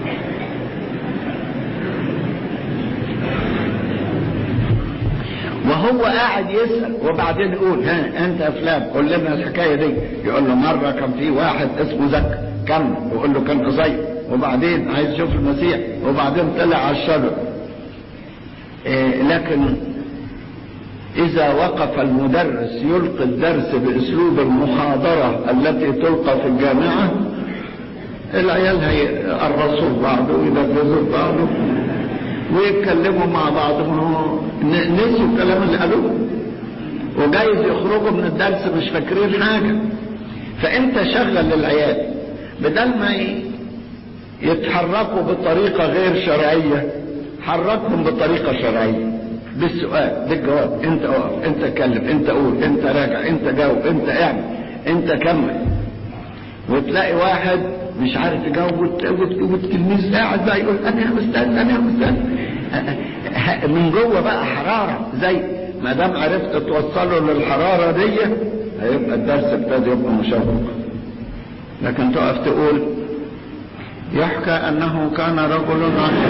وهو قاعد يسأل وبعدين يقول ها انت يا فلان قول لنا الحكاية دي. يقول له مرة كان في واحد اسمه زك، كم؟ يقول له كان قصير، وبعدين عايز يشوف المسيح، وبعدين طلع على الشجر. إيه لكن إذا وقف المدرس يلقي الدرس بأسلوب المحاضرة التي تلقى في الجامعة، العيال هيقرصوا بعض وينفذوا بعض ويتكلموا مع بعض، نسوا الكلام اللي قالوه، وجايز يخرجوا من الدرس مش فاكرين حاجة. فأنت شغل العيال بدل ما يتحركوا بطريقة غير شرعية، حركهم بطريقة شرعية، بالسؤال بالجواب. انت اقف، انت اتكلم، انت قول، انت راجع، انت جاوب، انت اعمل، انت كمل. وتلاقي واحد مش عارف يجاوب والتلميذ قاعد بقى يقول انا مستني انا مستني من جوه بقى حراره. زي ما دام عرفت توصله للحراره دي هيبقى الدرس ابتدى يبقى مشوق. لكن تقف تقول يحكى انه كان رجل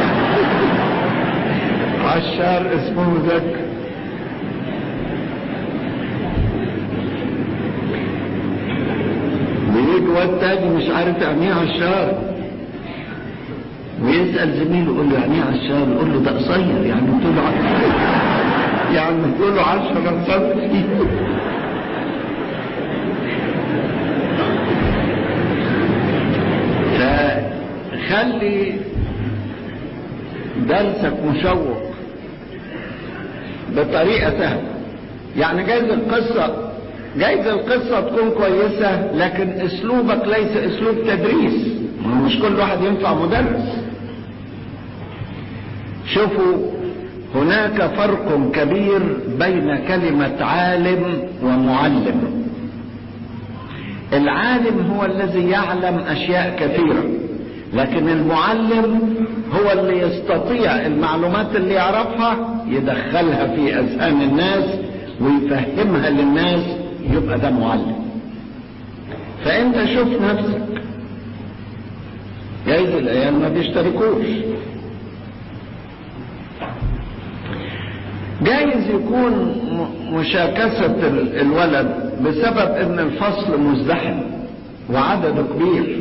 عشار اسمه زك، بيجي واد تاني مش عارف يعني ايه عشار، ويسأل زميله يقول له يعني ايه عشار؟ يقول له ده قصير، يعني طوله يعني طوله عشرة سنتي. فخلي درسك مشوق بطريقة سهلة. يعني جايز القصة جايز القصة تكون كويسة، لكن اسلوبك ليس اسلوب تدريس. مش كل واحد ينفع مدرس. شوفوا هناك فرق كبير بين كلمة عالم ومعلم. العالم هو الذي يعلم أشياء كثيرة، لكن المعلم هو اللي يستطيع المعلومات اللي يعرفها يدخلها في أذهان الناس ويفهمها للناس، يبقى ده معلم. فأنت شوف نفسك، جايز العيال ما بيشتركوش، جايز يكون مشاكسة الولد بسبب ان الفصل مزدحم وعدده كبير.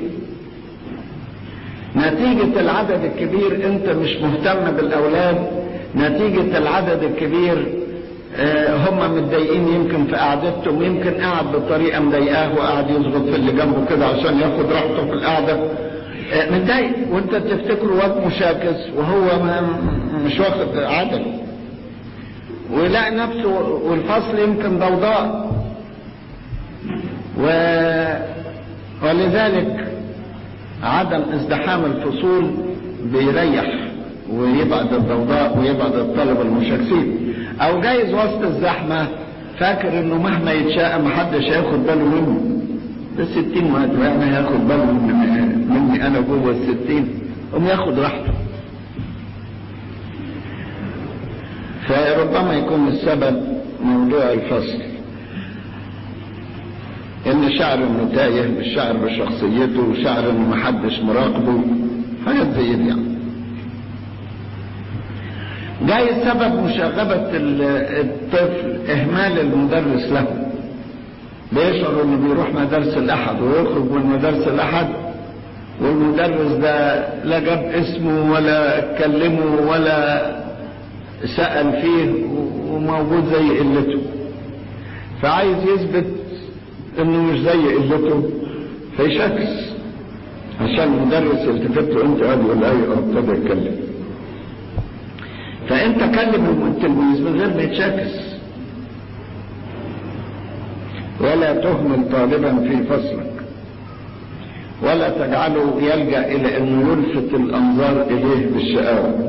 نتيجة العدد الكبير انت مش مهتم بالاولاد، نتيجة العدد الكبير هم متضايقين يمكن في قعدتهم، يمكن قاعد بطريقة مضايقاه وقاعد يظبط في اللي جنبه كده عشان ياخد راحته في القعدة، متضايق، وانت تفتكره واد مشاكس وهو مش واخد عدد، ويلاقي نفسه والفصل يمكن ضوضاء. و... ولذلك عدم ازدحام الفصول بيريح ويبعد الضوضاء ويبعد الطلبة المشاكسين. او جايز وسط الزحمة فاكر انه مهما يتشاء محدش هياخد باله منه، ده ستين واحد يعني هياخد باله مني انا جوه الستين، قوم ياخد راحته. فربما يكون السبب موضوع الفصل، ان شعر انه تايه، مش شعر بشخصيته، وشعر انه محدش مراقبه، حاجات زي دي يعني. جاي سبب مشاغبة الطفل اهمال المدرس له، بيشعر انه بيروح مدارس الاحد ويخرج من مدارس الاحد والمدرس ده لا جاب اسمه ولا اتكلمه ولا سأل فيه وموجود زي قلته، فعايز يثبت انه مش زي قلته فيشكس عشان المدرس يلتفت له، انت قاعد يقول ايوه ابتدى يتكلم. فانت كلم التلميذ من غير ما يتشكس، ولا تهمل طالبا في فصلك، ولا تجعله يلجأ الى انه يلفت الانظار اليه بالشقاوة.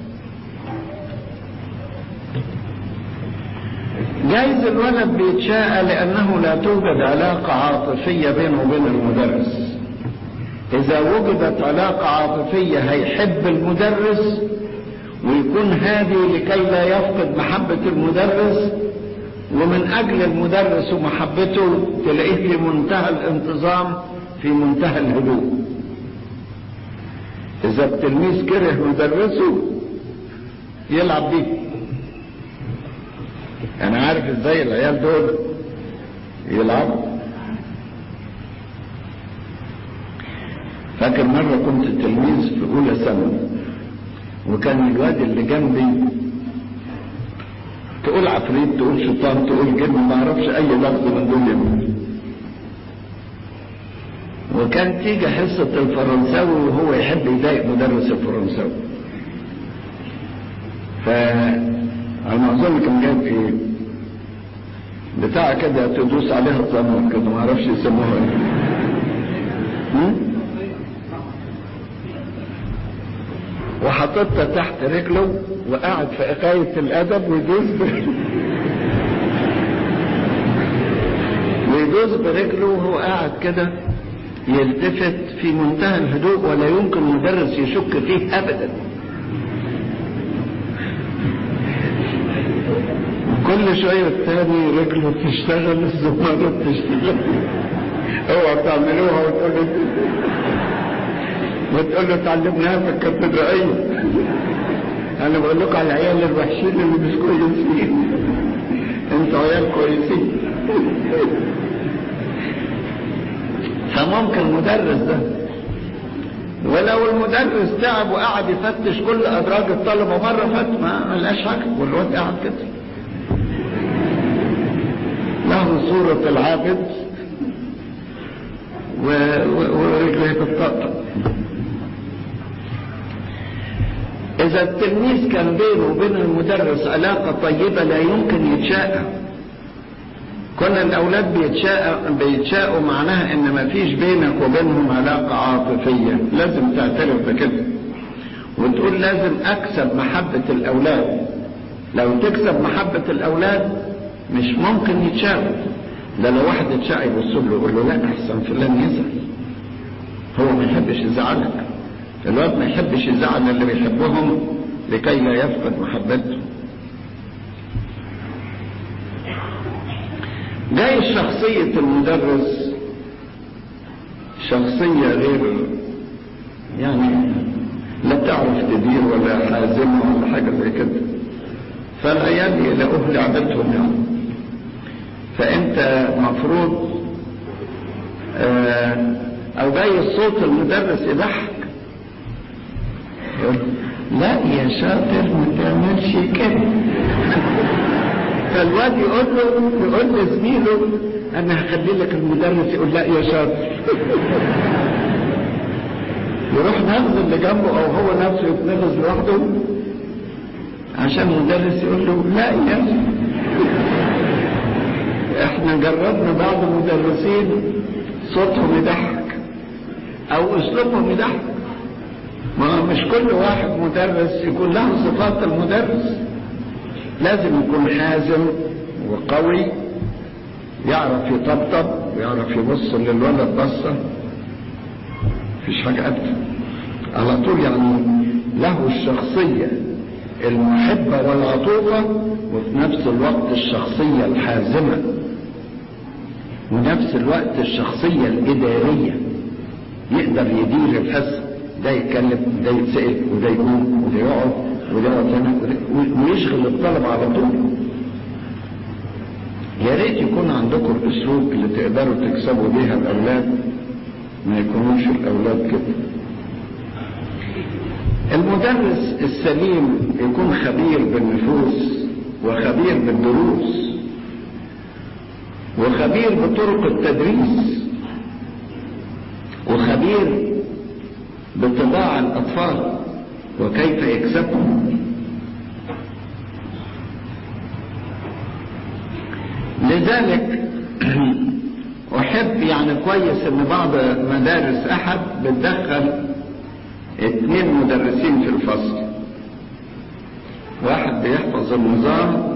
جايز الولد بيتشاء لأنه لا توجد علاقة عاطفية بينه وبين المدرس. إذا وجدت علاقة عاطفية هيحب المدرس ويكون هادي لكي لا يفقد محبة المدرس، ومن أجل المدرس ومحبته تلاقيه في منتهى الانتظام، في منتهى الهدوء. إذا التلميذ كره مدرسه يلعب بيه. انا عارف ازاي العيال دول يلعبوا. فاكر مرة كنت تلميذ في اولى ثانوي، وكان الواد اللي جنبي تقول عفريت، تقول شيطان، تقول جن، ما اعرفش اي لفظ من دول يمكن. وكان تيجي حصة الفرنساوي وهو يحب يضايق مدرس الفرنساوي، ف على ما اظن كان جايب ايه بتاع كده تدوس عليها الزمر كده، ما اعرفش يسموها ايه، وحطتها تحت رجله وقعد في اقاية الادب ويدوس ويدوس برجله وهو قاعد كده يلتفت في منتهى الهدوء، ولا يمكن مدرس يشك فيه ابدا. كل شوية الثاني رجله تشتغل، الزمارة تشتغل، اوعى تعملوها وتقول له وتقول له تعلمناها في الكاتدرائية. انا بقول لكم على العيال الوحشين اللي مش كويسين، انتوا عيال كويسين. فممكن المدرس ده، ولو المدرس تعب وقعد يفتش كل ادراج الطلبة مرة فات ما لقاش حاجة، والواد قاعد كده له صورة العابد ورجله بالطاقة. إذا التلميذ كان بينه وبين المدرس علاقة طيبة لا يمكن يتشاء. كل الأولاد بيتشاء بيتشاءوا معناها إن ما فيش بينك وبينهم علاقة عاطفية. لازم تعترف بكده وتقول لازم أكسب محبة الأولاد، لو تكسب محبة الأولاد مش ممكن يتشاور. ده لو واحد اتشاق يبص له يقول له لا أحسن فلان يزعل، هو ما يحبش يزعلك. الواد ما يحبش يزعل اللي بيحبهم لكي لا يفقد محبته. جاي شخصية المدرس شخصية غير يعني لا تعرف تدير ولا حازمة ولا حاجة زي كده، فالعيال يلاقوه لعبتهم يعني. فانت مفروض آه او جاي الصوت المدرس يضحك، يقول لا يا شاطر ما تعملش كده. فالواد يقول له يقول لزميله انا هخلي لك المدرس يقول لا يا شاطر. يروح نغز اللي جنبه او هو نفسه يتنغز لوحده عشان المدرس يقول له لا يا شاطر. احنا جربنا بعض المدرسين صوتهم يضحك او اسلوبهم يضحك. ما مش كل واحد مدرس يكون له صفات المدرس، لازم يكون حازم وقوي، يعرف يطبطب ويعرف يبص للولد بصه، مفيش حاجه ابدا على طول يعني. له الشخصيه المحبه والعطوفه وفي نفس الوقت الشخصيه الحازمه ونفس الوقت الشخصيه الاداريه، يقدر يدير الحصه، ده يتكلم وده يتسأل وده يقوم وده يقعد وده يقعد هنا ويشغل الطلبة على طول. يا ريت يكون عندكم الاسلوب اللي تقدروا تكسبوا بيها الاولاد، ما يكونوش الاولاد كده. المدرس السليم يكون خبير بالنفوس وخبير بالدروس وخبير بطرق التدريس وخبير بطباع الأطفال وكيف يكسبهم. لذلك أحب يعني كويس إن بعض مدارس أحد بتدخل اثنين مدرسين في الفصل، واحد بيحفظ النظام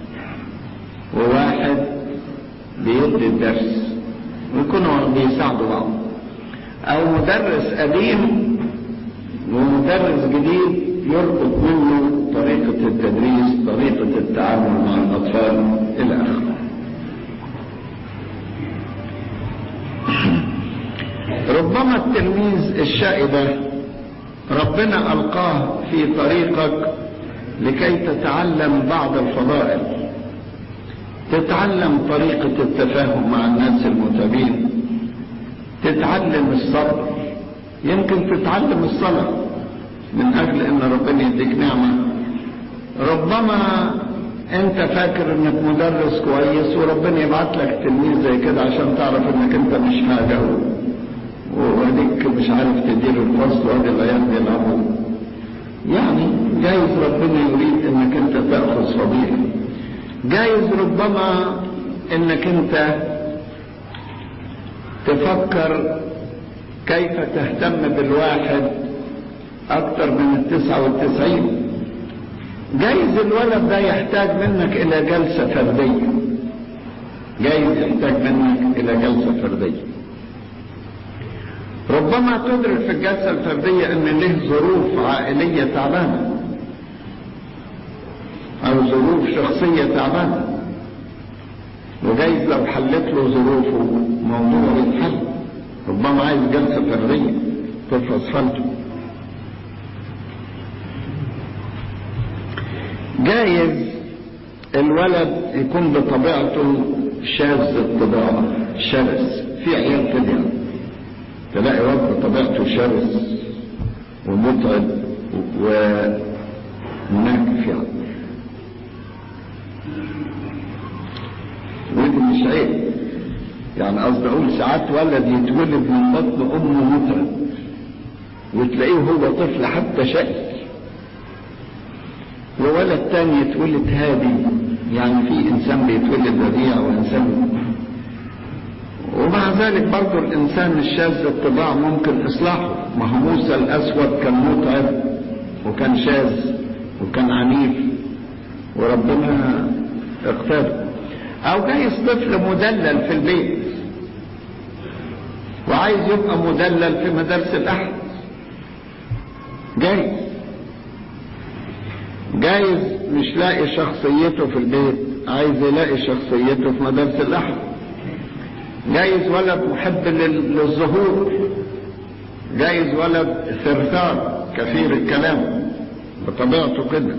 وواحد بيدي الدرس ويكونوا بيساعدوا بعض، أو مدرس قديم ومدرس جديد يربط منه طريقة التدريس، طريقة التعامل مع الأطفال إلى آخره. ربما التلميذ الشقي ده ربنا ألقاه في طريقك لكي تتعلم بعض الفضائل، تتعلم طريقة التفاهم مع الناس المتابعين، تتعلم الصبر، يمكن تتعلم الصلاة من أجل أن ربنا يديك نعمة. ربما أنت فاكر أنك مدرس كويس وربنا يبعت لك تلميذ زي كده عشان تعرف أنك أنت مش حاجة وهديك مش عارف تدير الفصل وهذه العيال بيلعبوا. يعني جايز ربنا يريد أنك أنت تأخذ فضيلة، جايز ربما أنك أنت تفكر كيف تهتم بالواحد أكثر من التسعة والتسعين. جايز الولد ده يحتاج منك إلى جلسة فردية، جايز يحتاج منك إلى جلسة فردية. ربما تدرك في الجلسة الفردية أن له ظروف عائلية تعبانة أو ظروف شخصية تعبانة، وجايز لو حلت له ظروفه موضوع يتحل. ربما عايز جلسة فردية تفحص حالته. جايز الولد يكون بطبيعته شاذ الطباع شرس، في عيال كده تلاقي ولد بطبيعته شرس ومتعب ومناكف يعني، ودي مش عيب يعني. قصدي اقول ساعات ولد يتولد من بطن امه متعب وتلاقيه هو طفل حتى شقي، وولد تاني يتولد هادي. يعني في انسان بيتولد بديع وانسان، ومع ذلك برضه الانسان الشاذ الطباع ممكن اصلاحه. ما هو موسى الاسود كان متعب وكان شاذ وكان عنيف، وربنا اقتدر. او جايز طفل مدلل في البيت وعايز يبقى مدلل في مدارس الاحد، جايز جايز مش لاقي شخصيته في البيت، عايز يلاقي شخصيته في مدارس الاحد. جايز ولد محب للظهور، جايز ولد ثرثار كثير الكلام بطبيعته كده،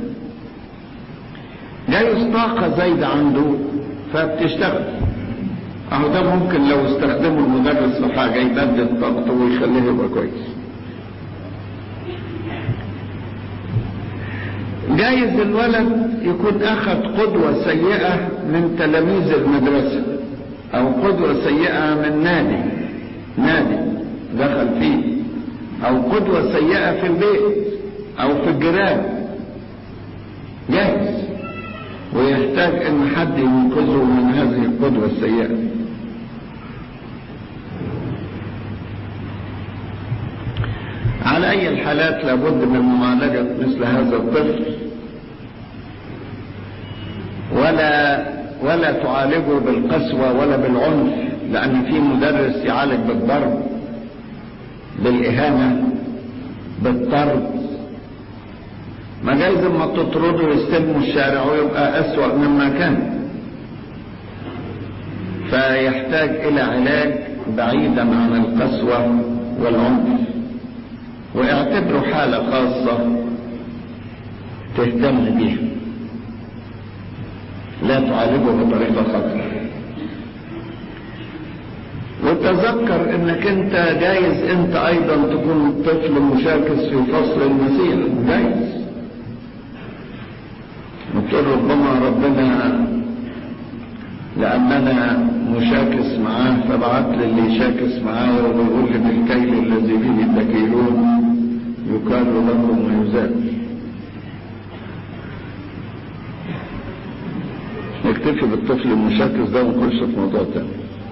جايز طاقة زايدة عنده فبتشتغل. اهو ده ممكن لو استخدمه المدرس في حاجة يبدل طاقته ويخليه يبقى كويس. جايز الولد يكون اخذ قدوة سيئة من تلاميذ المدرسة، او قدوة سيئة من نادي نادي دخل فيه، او قدوة سيئة في البيت او في الجيران، جايز ويحتاج ان حد ينقذه من هذه القدوة السيئة. على اي الحالات لابد من معالجة مثل هذا الطفل، ولا ولا تعالجه بالقسوة ولا بالعنف، لان في مدرس يعالج بالضرب، بالاهانة، بالطرد. ما جايز اما تطرده يستلموا الشارع ويبقى اسوأ مما كان. فيحتاج الى علاج بعيدا عن القسوة والعنف، واعتبره حالة خاصة تهتم بيها، لا تعالجه بطريقة خاطئة. وتذكر انك انت جايز انت ايضا تكون طفل مشاكس في فصل المسيح، جايز وتقول ربما ربنا لأننا مشاكس معاه فبعت لي اللي يشاكس معاه ويقول لي بالكيل الذي به تكيلون يقال لكم ويزاد. نكتفي بالطفل المشاكس ده ونخش في موضوع تاني.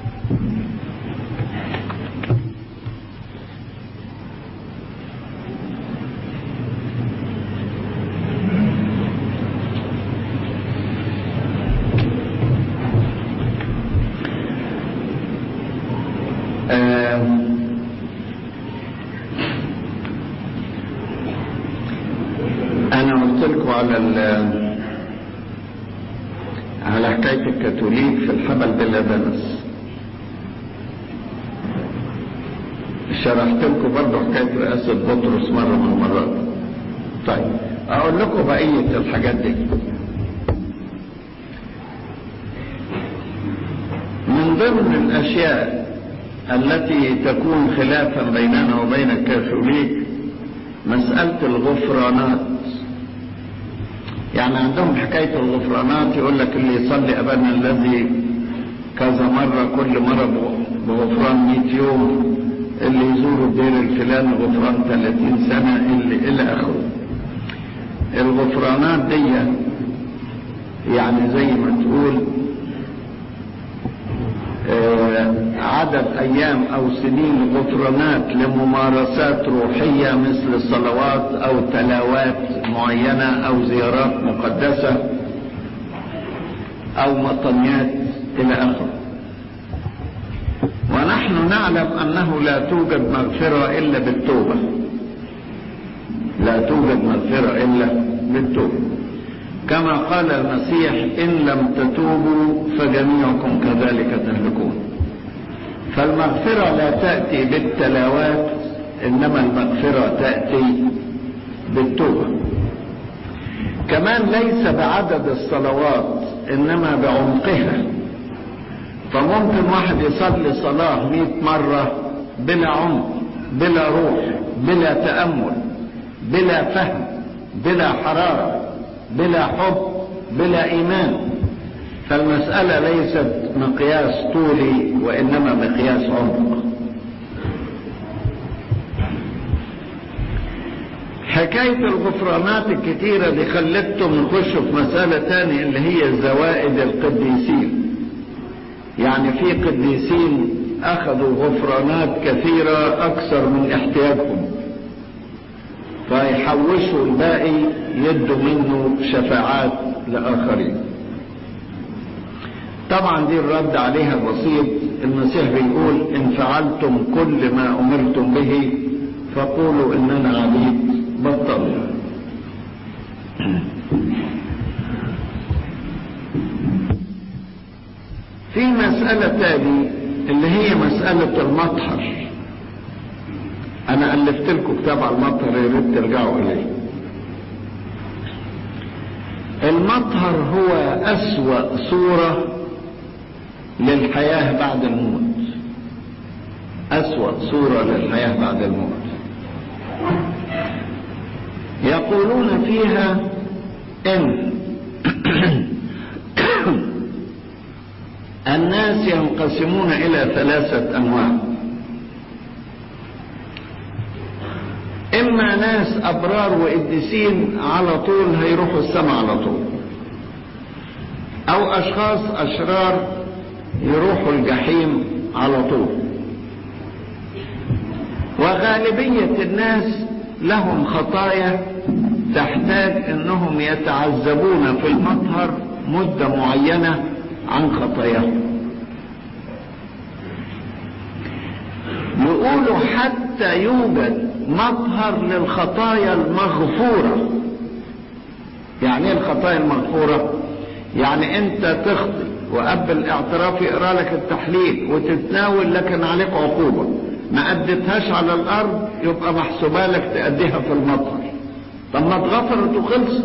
على حكاية الكاثوليك في الحبل بلا دنس، شرحت لكم برضه حكاية رئاسة بطرس مرة من المرات. طيب اقول لكم بقية الحاجات دي. من ضمن الاشياء التي تكون خلافا بيننا وبين الكاثوليك مسألة الغفرانات. يعني عندهم حكاية الغفرانات، يقول لك اللي يصلي أبانا الذي كذا مرة كل مرة بغفران مئة يوم، اللي يزور الدير الفلاني غفران ثلاثين سنة، اللي إلى آخره. الغفرانات دي يعني زي ما تقول آه عدد أيام أو سنين غفرانات لممارسات روحية مثل صلوات أو تلاوات معينة أو زيارات مقدسة أو مطنيات إلى آخره. ونحن نعلم أنه لا توجد مغفرة إلا بالتوبة، لا توجد مغفرة إلا بالتوبة، كما قال المسيح إن لم تتوبوا فجميعكم كذلك تهلكون. فالمغفرة لا تأتي بالتلاوات، إنما المغفرة تأتي بالتوبة. كمان ليس بعدد الصلوات إنما بعمقها. فممكن واحد يصلي صلاة مئة مرة بلا عمق، بلا روح، بلا تأمل، بلا فهم، بلا حرارة، بلا حب، بلا إيمان. فالمسألة ليست مقياس طولي وإنما مقياس عمق. حكاية الغفرانات الكتيرة دي خلتهم نخش في مسألة تانية اللي هي زوائد القديسين. يعني في قديسين أخذوا غفرانات كثيرة أكثر من احتياجهم، فيحوشوا الباقي يدوا منه شفاعات لآخرين. طبعا دي الرد عليها بسيط. المسيح بيقول إن فعلتم كل ما أمرتم به فقولوا إننا عبيد بطلنا. في مسألة تانية اللي هي مسألة المطهر. أنا ألفت لكم كتاب على المطهر، يا ريت ترجعوا إليه. المطهر هو أسوأ صورة للحياة بعد الموت، أسوأ صورة للحياة بعد الموت. يقولون فيها إن الناس ينقسمون إلى ثلاثة أنواع: إما ناس أبرار وقديسين على طول هيروحوا السماء على طول، أو أشخاص أشرار يروحوا الجحيم على طول. وغالبية الناس لهم خطايا تحتاج انهم يتعذبون في المطهر مدة معينة عن خطاياهم. يقولوا حتى يوجد مطهر للخطايا المغفورة. يعني ايه الخطايا المغفورة؟ يعني انت تخطئ وقبل الاعتراف يقرا لك التحليل وتتناول، لكن عليك عقوبة ما اديتهاش على الارض يبقى محسوبة لك تأديها في المطهر. طب ما اتغفرت وخلصت.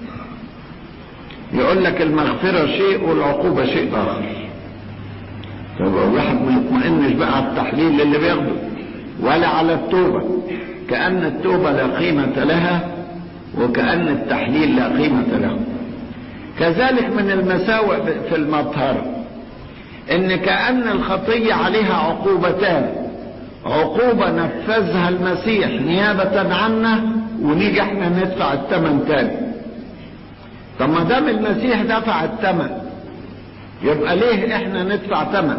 يقول لك المغفرة شيء والعقوبة شيء اخر. طب الواحد ما يطمئنش بقى على التحليل اللي بياخده ولا على التوبة، كأن التوبة لا قيمة لها وكأن التحليل لا قيمة له. كذلك من المساوئ في المطهر ان كأن الخطية عليها عقوبتان: عقوبة نفذها المسيح نيابة عنا ونيجي احنا ندفع الثمن تاني. طب ما دام المسيح دفع الثمن يبقى ليه احنا ندفع ثمن؟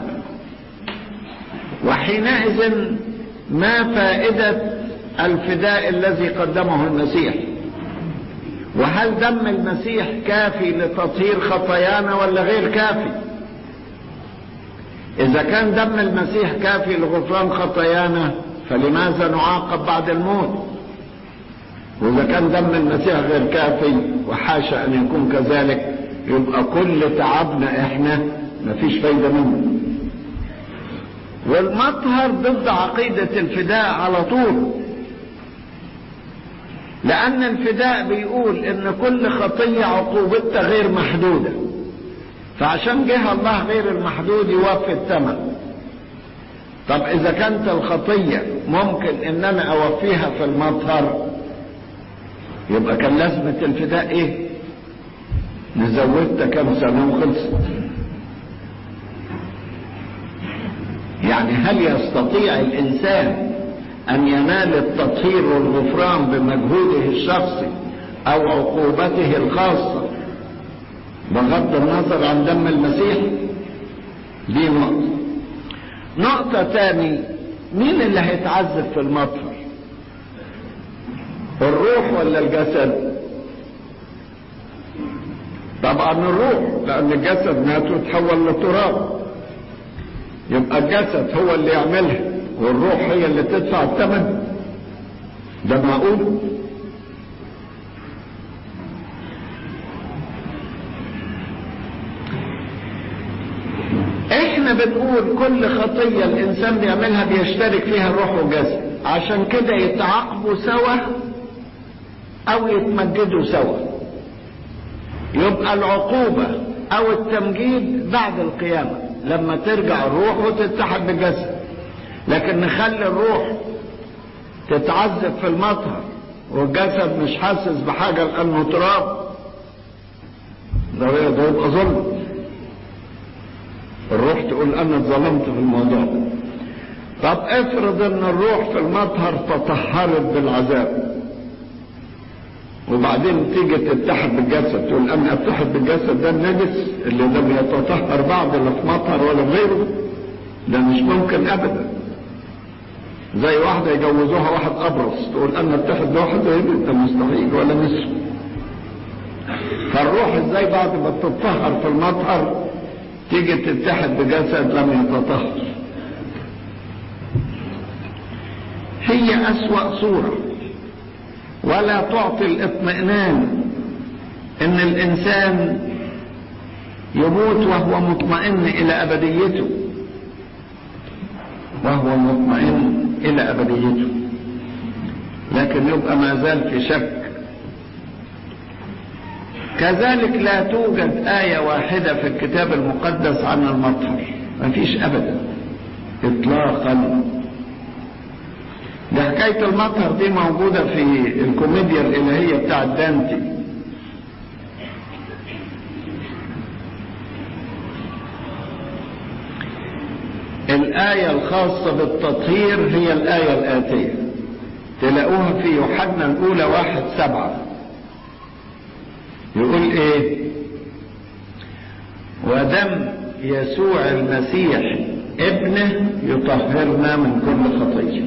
وحينئذ ما فائدة الفداء الذي قدمه المسيح؟ وهل دم المسيح كافي لتطهير خطايانا ولا غير كافي؟ إذا كان دم المسيح كافي لغفران خطايانا فلماذا نعاقب بعد الموت؟ وإذا كان دم المسيح غير كافي وحاشا أن يكون كذلك يبقى كل تعبنا إحنا مفيش فايدة منه. والمطهر ضد عقيدة الفداء على طول، لأن الفداء بيقول إن كل خطية عقوبتها غير محدودة، فعشان جه الله غير المحدود يوفي الثمن. طب إذا كانت الخطية ممكن إن أنا أوفيها في المطهر يبقى كان لازمة الفداء إيه؟ نزودت كم سنة وخلصت. يعني هل يستطيع الإنسان أن ينال التطهير والغفران بمجهوده الشخصي أو عقوبته الخاصة بغض النظر عن دم المسيح؟ دي نقطة. نقطة تاني: مين اللي هيتعذب في المطهر؟ الروح ولا الجسد؟ طبعا الروح، لأن الجسد مات وتحول لتراب، يبقى الجسد هو اللي يعملها والروح هي اللي تدفع الثمن. ده معقول؟ احنا بنقول كل خطية الانسان بيعملها بيشترك فيها الروح والجسد، عشان كده يتعاقبوا سوا او يتمجدوا سوا. يبقى العقوبة او التمجيد بعد القيامة لما ترجع الروح وتتحد بالجسد، لكن نخلي الروح تتعذب في المطهر والجسد مش حاسس بحاجة لأنه تراب، ده يبقى ظلم. الروح تقول أنا اتظلمت في الموضوع. طب افرض ان الروح في المطهر تطهرت بالعذاب وبعدين تيجي تتحد بالجسد، تقول انا اتحد بالجسد ده النجس اللي لم يتطهر بعد لا في مطهر ولا في غيره؟ ده مش ممكن ابدا. زي واحدة يجوزوها واحد أبرص تقول أنا اتحد بواحد زي ده مستحيل ولا مصر. فالروح ازاي بعد ما تتطهر في المطهر تيجي تتحد بجسد لم يتطهر؟ هي أسوأ صورة، ولا تعطي الاطمئنان ان الانسان يموت وهو مطمئن الى ابديته، وهو مطمئن الى ابديته، لكن يبقى ما زال في شك. كذلك لا توجد آية واحدة في الكتاب المقدس عن المطهر، ما فيش ابدا اطلاقا. دي حكاية المطهر دي موجودة في الكوميديا الالهية بتاع دانتي. الآية الخاصة بالتطهير هي الآية الآتية، تلاقوها في يوحنا الأولى واحد سبعة، يقول إيه؟ ودم يسوع المسيح ابنه يطهرنا من كل خطية.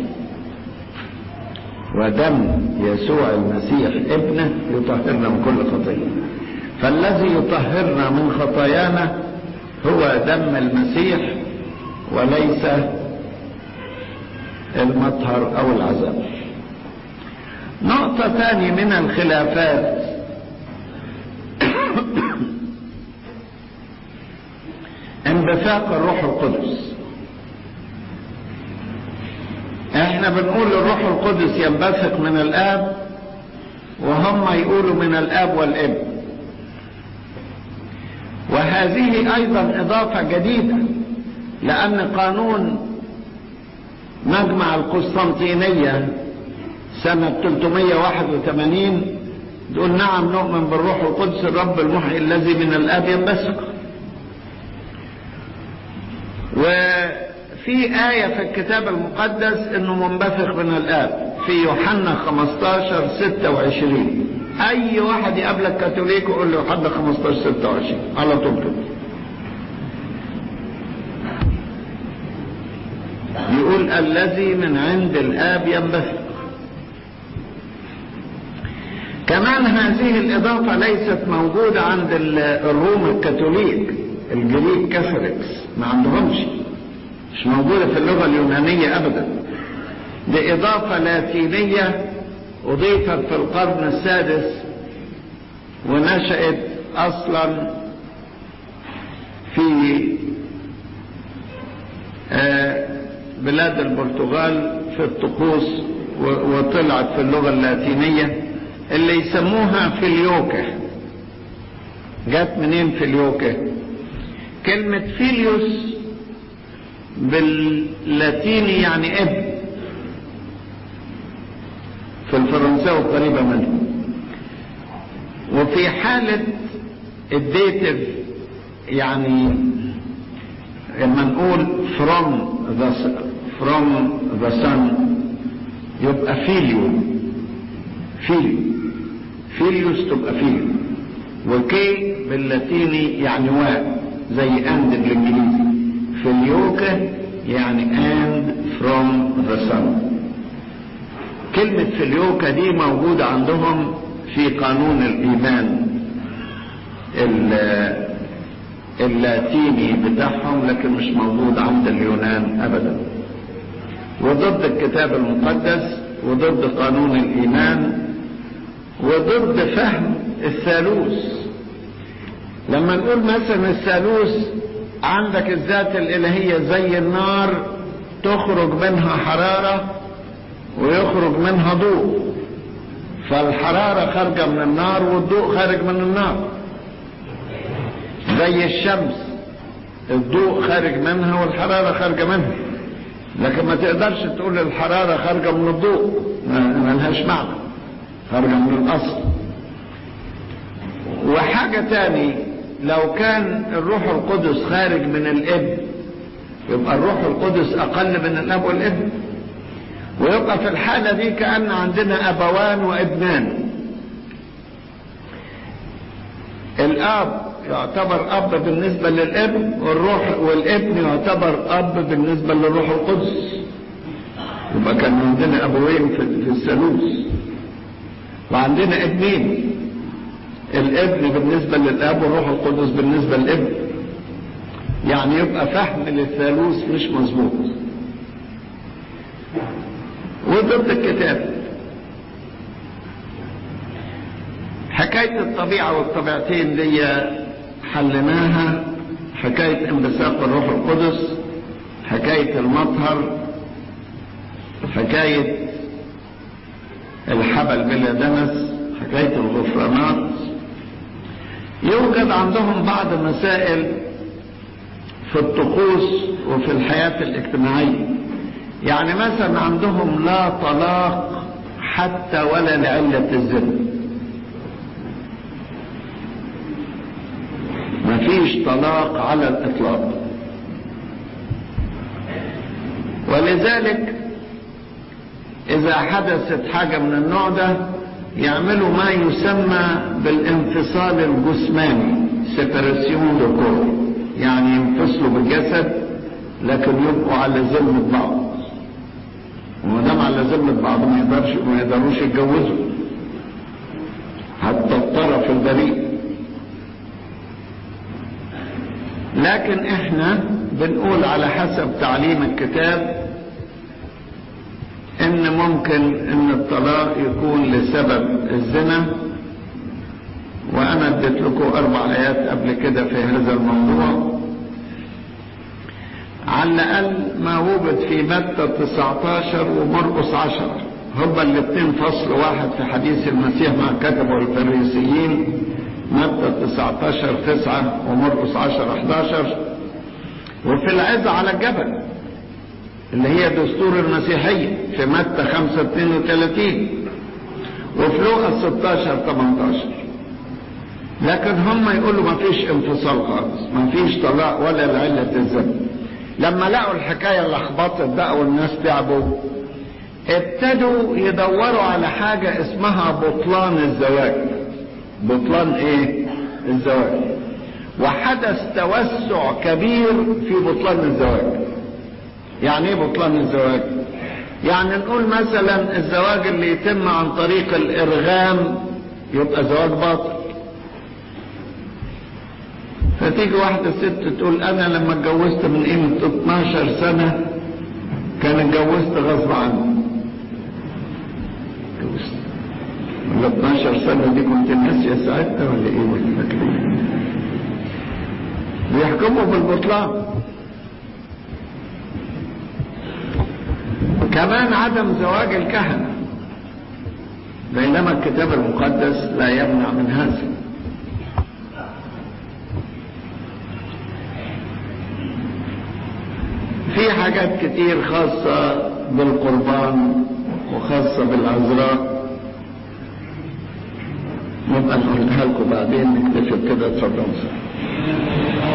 ودم يسوع المسيح ابنه يطهرنا من كل خطية. فالذي يطهرنا من خطايانا هو دم المسيح وليس المطهر او العذاب. نقطة ثانية من الخلافات انبثاق الروح القدس. احنا بنقول الروح القدس ينبثق من الاب، وهم يقولوا من الاب والابن. وهذه ايضا اضافة جديدة، لأن قانون مجمع القسطنطينية سنة ثلاثمائة وواحد وثمانين يقول نعم نؤمن بالروح القدس الرب المحيي الذي من الآب ينبثق. وفي آية في الكتاب المقدس انه منبثق من الآب في يوحنا خمستاشر ستة وعشرين. اي واحد يقابلك كاثوليك يقول له يوحنا خمستاشر ستة وعشرين على طول كده، يقول الذي من عند الآب ينبثق. كمان هذه الإضافة ليست موجودة عند الروم الكاثوليك، الجريك كاثوليكس ما عندهمش، مش موجودة في اللغة اليونانية أبدا. دي إضافة لاتينية أضيفت في القرن السادس، ونشأت أصلا في آه بلاد البرتغال في الطقوس، وطلعت في اللغة اللاتينية اللي يسموها فيليوكا. جات منين فيليوكا؟ كلمة فيليوس باللاتيني يعني ابن، في الفرنساوي قريبة منه. وفي حالة الديتيف يعني لما نقول from the from the sun يبقى فيليو، فيليو فيليوس تبقى فيليو. وكي باللاتيني يعني واء زي اند بالانجليزي. فيليوكا يعني and from the sun. كلمة فيليوكا دي موجودة عندهم في قانون الإيمان اللاتيني بتاعهم، لكن مش موجود عند اليونان أبدا، وضد الكتاب المقدس وضد قانون الإيمان وضد فهم الثالوث. لما نقول مثلا الثالوث عندك الذات الإلهية زي النار تخرج منها حرارة ويخرج منها ضوء، فالحرارة خارجة من النار والضوء خارج من النار. زي الشمس الضوء خارج منها والحرارة خارجة منها، لكن ما تقدرش تقول الحرارة خارجة من الضوء، ما لهاش معنى، خارجة من الأصل. وحاجة تاني، لو كان الروح القدس خارج من الابن يبقى الروح القدس أقل من الأب والابن، ويبقى في الحالة دي كأن عندنا أبوان وابنان. الأب يعتبر أب بالنسبة للابن، والروح والابن يعتبر أب بالنسبة للروح القدس. يبقى كان عندنا ابوين في الثالوث، وعندنا ابنين، الابن بالنسبة للاب والروح القدس بالنسبة للابن. يعني يبقى فهم للثالوث مش مظبوط وضد الكتاب. حكاية الطبيعة والطبيعتين دي حلناها، حكاية انبثاق الروح القدس، حكاية المطهر، حكاية الحبل بلا دنس، حكاية الغفرانات. يوجد عندهم بعض مسائل في الطقوس وفي الحياة الاجتماعية. يعني مثلا عندهم لا طلاق حتى ولا لعلة الزنا، مفيش طلاق على الإطلاق. ولذلك إذا حدثت حاجة من النوع ده يعملوا ما يسمى بالانفصال الجسماني، سيبراسيون دو كور، يعني ينفصلوا بالجسد لكن يبقوا على ذمة بعض، وما دام على ذمة بعض ما يقدرش ما يقدروش يتجوزوا حتى الطرف البريء. لكن احنا بنقول على حسب تعليم الكتاب ان ممكن ان الطلاق يكون لسبب الزنا، وانا اديت لكم اربع ايات قبل كده في هذا الموضوع. على الاقل ما وجد في متى تسعتاشر ومرقس عشرة، هما الاثنين فصل واحد في حديث المسيح مع الكتبة والفريسيين، متى تسعتاشر تسعة ومرقس عشرة احداشر. وفي العظة على الجبل اللي هي دستور المسيحية في متى خمسة اتنين وتلاتين، وفي لوقا ستاشر تمنتاشر. لكن هم يقولوا ما فيش انفصال خالص، ما فيش طلاق ولا لعلة الزنا. لما لقوا الحكاية لخبطت بقى والناس تعبوا، ابتدوا يدوروا على حاجة اسمها بطلان الزواج. بطلان ايه؟ الزواج. وحدث توسع كبير في بطلان الزواج. يعني ايه بطلان الزواج؟ يعني نقول مثلا الزواج اللي يتم عن طريق الارغام يبقى زواج باطل. فتيجي واحدة ست تقول انا لما اتجوزت من قيمة اتناشر سنة كان اتجوزت غصب عني. اتجوزت ولا اتناشر سنة دي كنت ناسية ساعتها ولا ايه ولا فاكرين؟ بيحكموا بالبطلان. كمان عدم زواج الكهنة، بينما الكتاب المقدس لا يمنع من هذا. في حاجات كتير خاصة بالقربان وخاصة بالعذراء نبقى نقولها لكم بعدين، نكتفي بكده. اتفضلوا.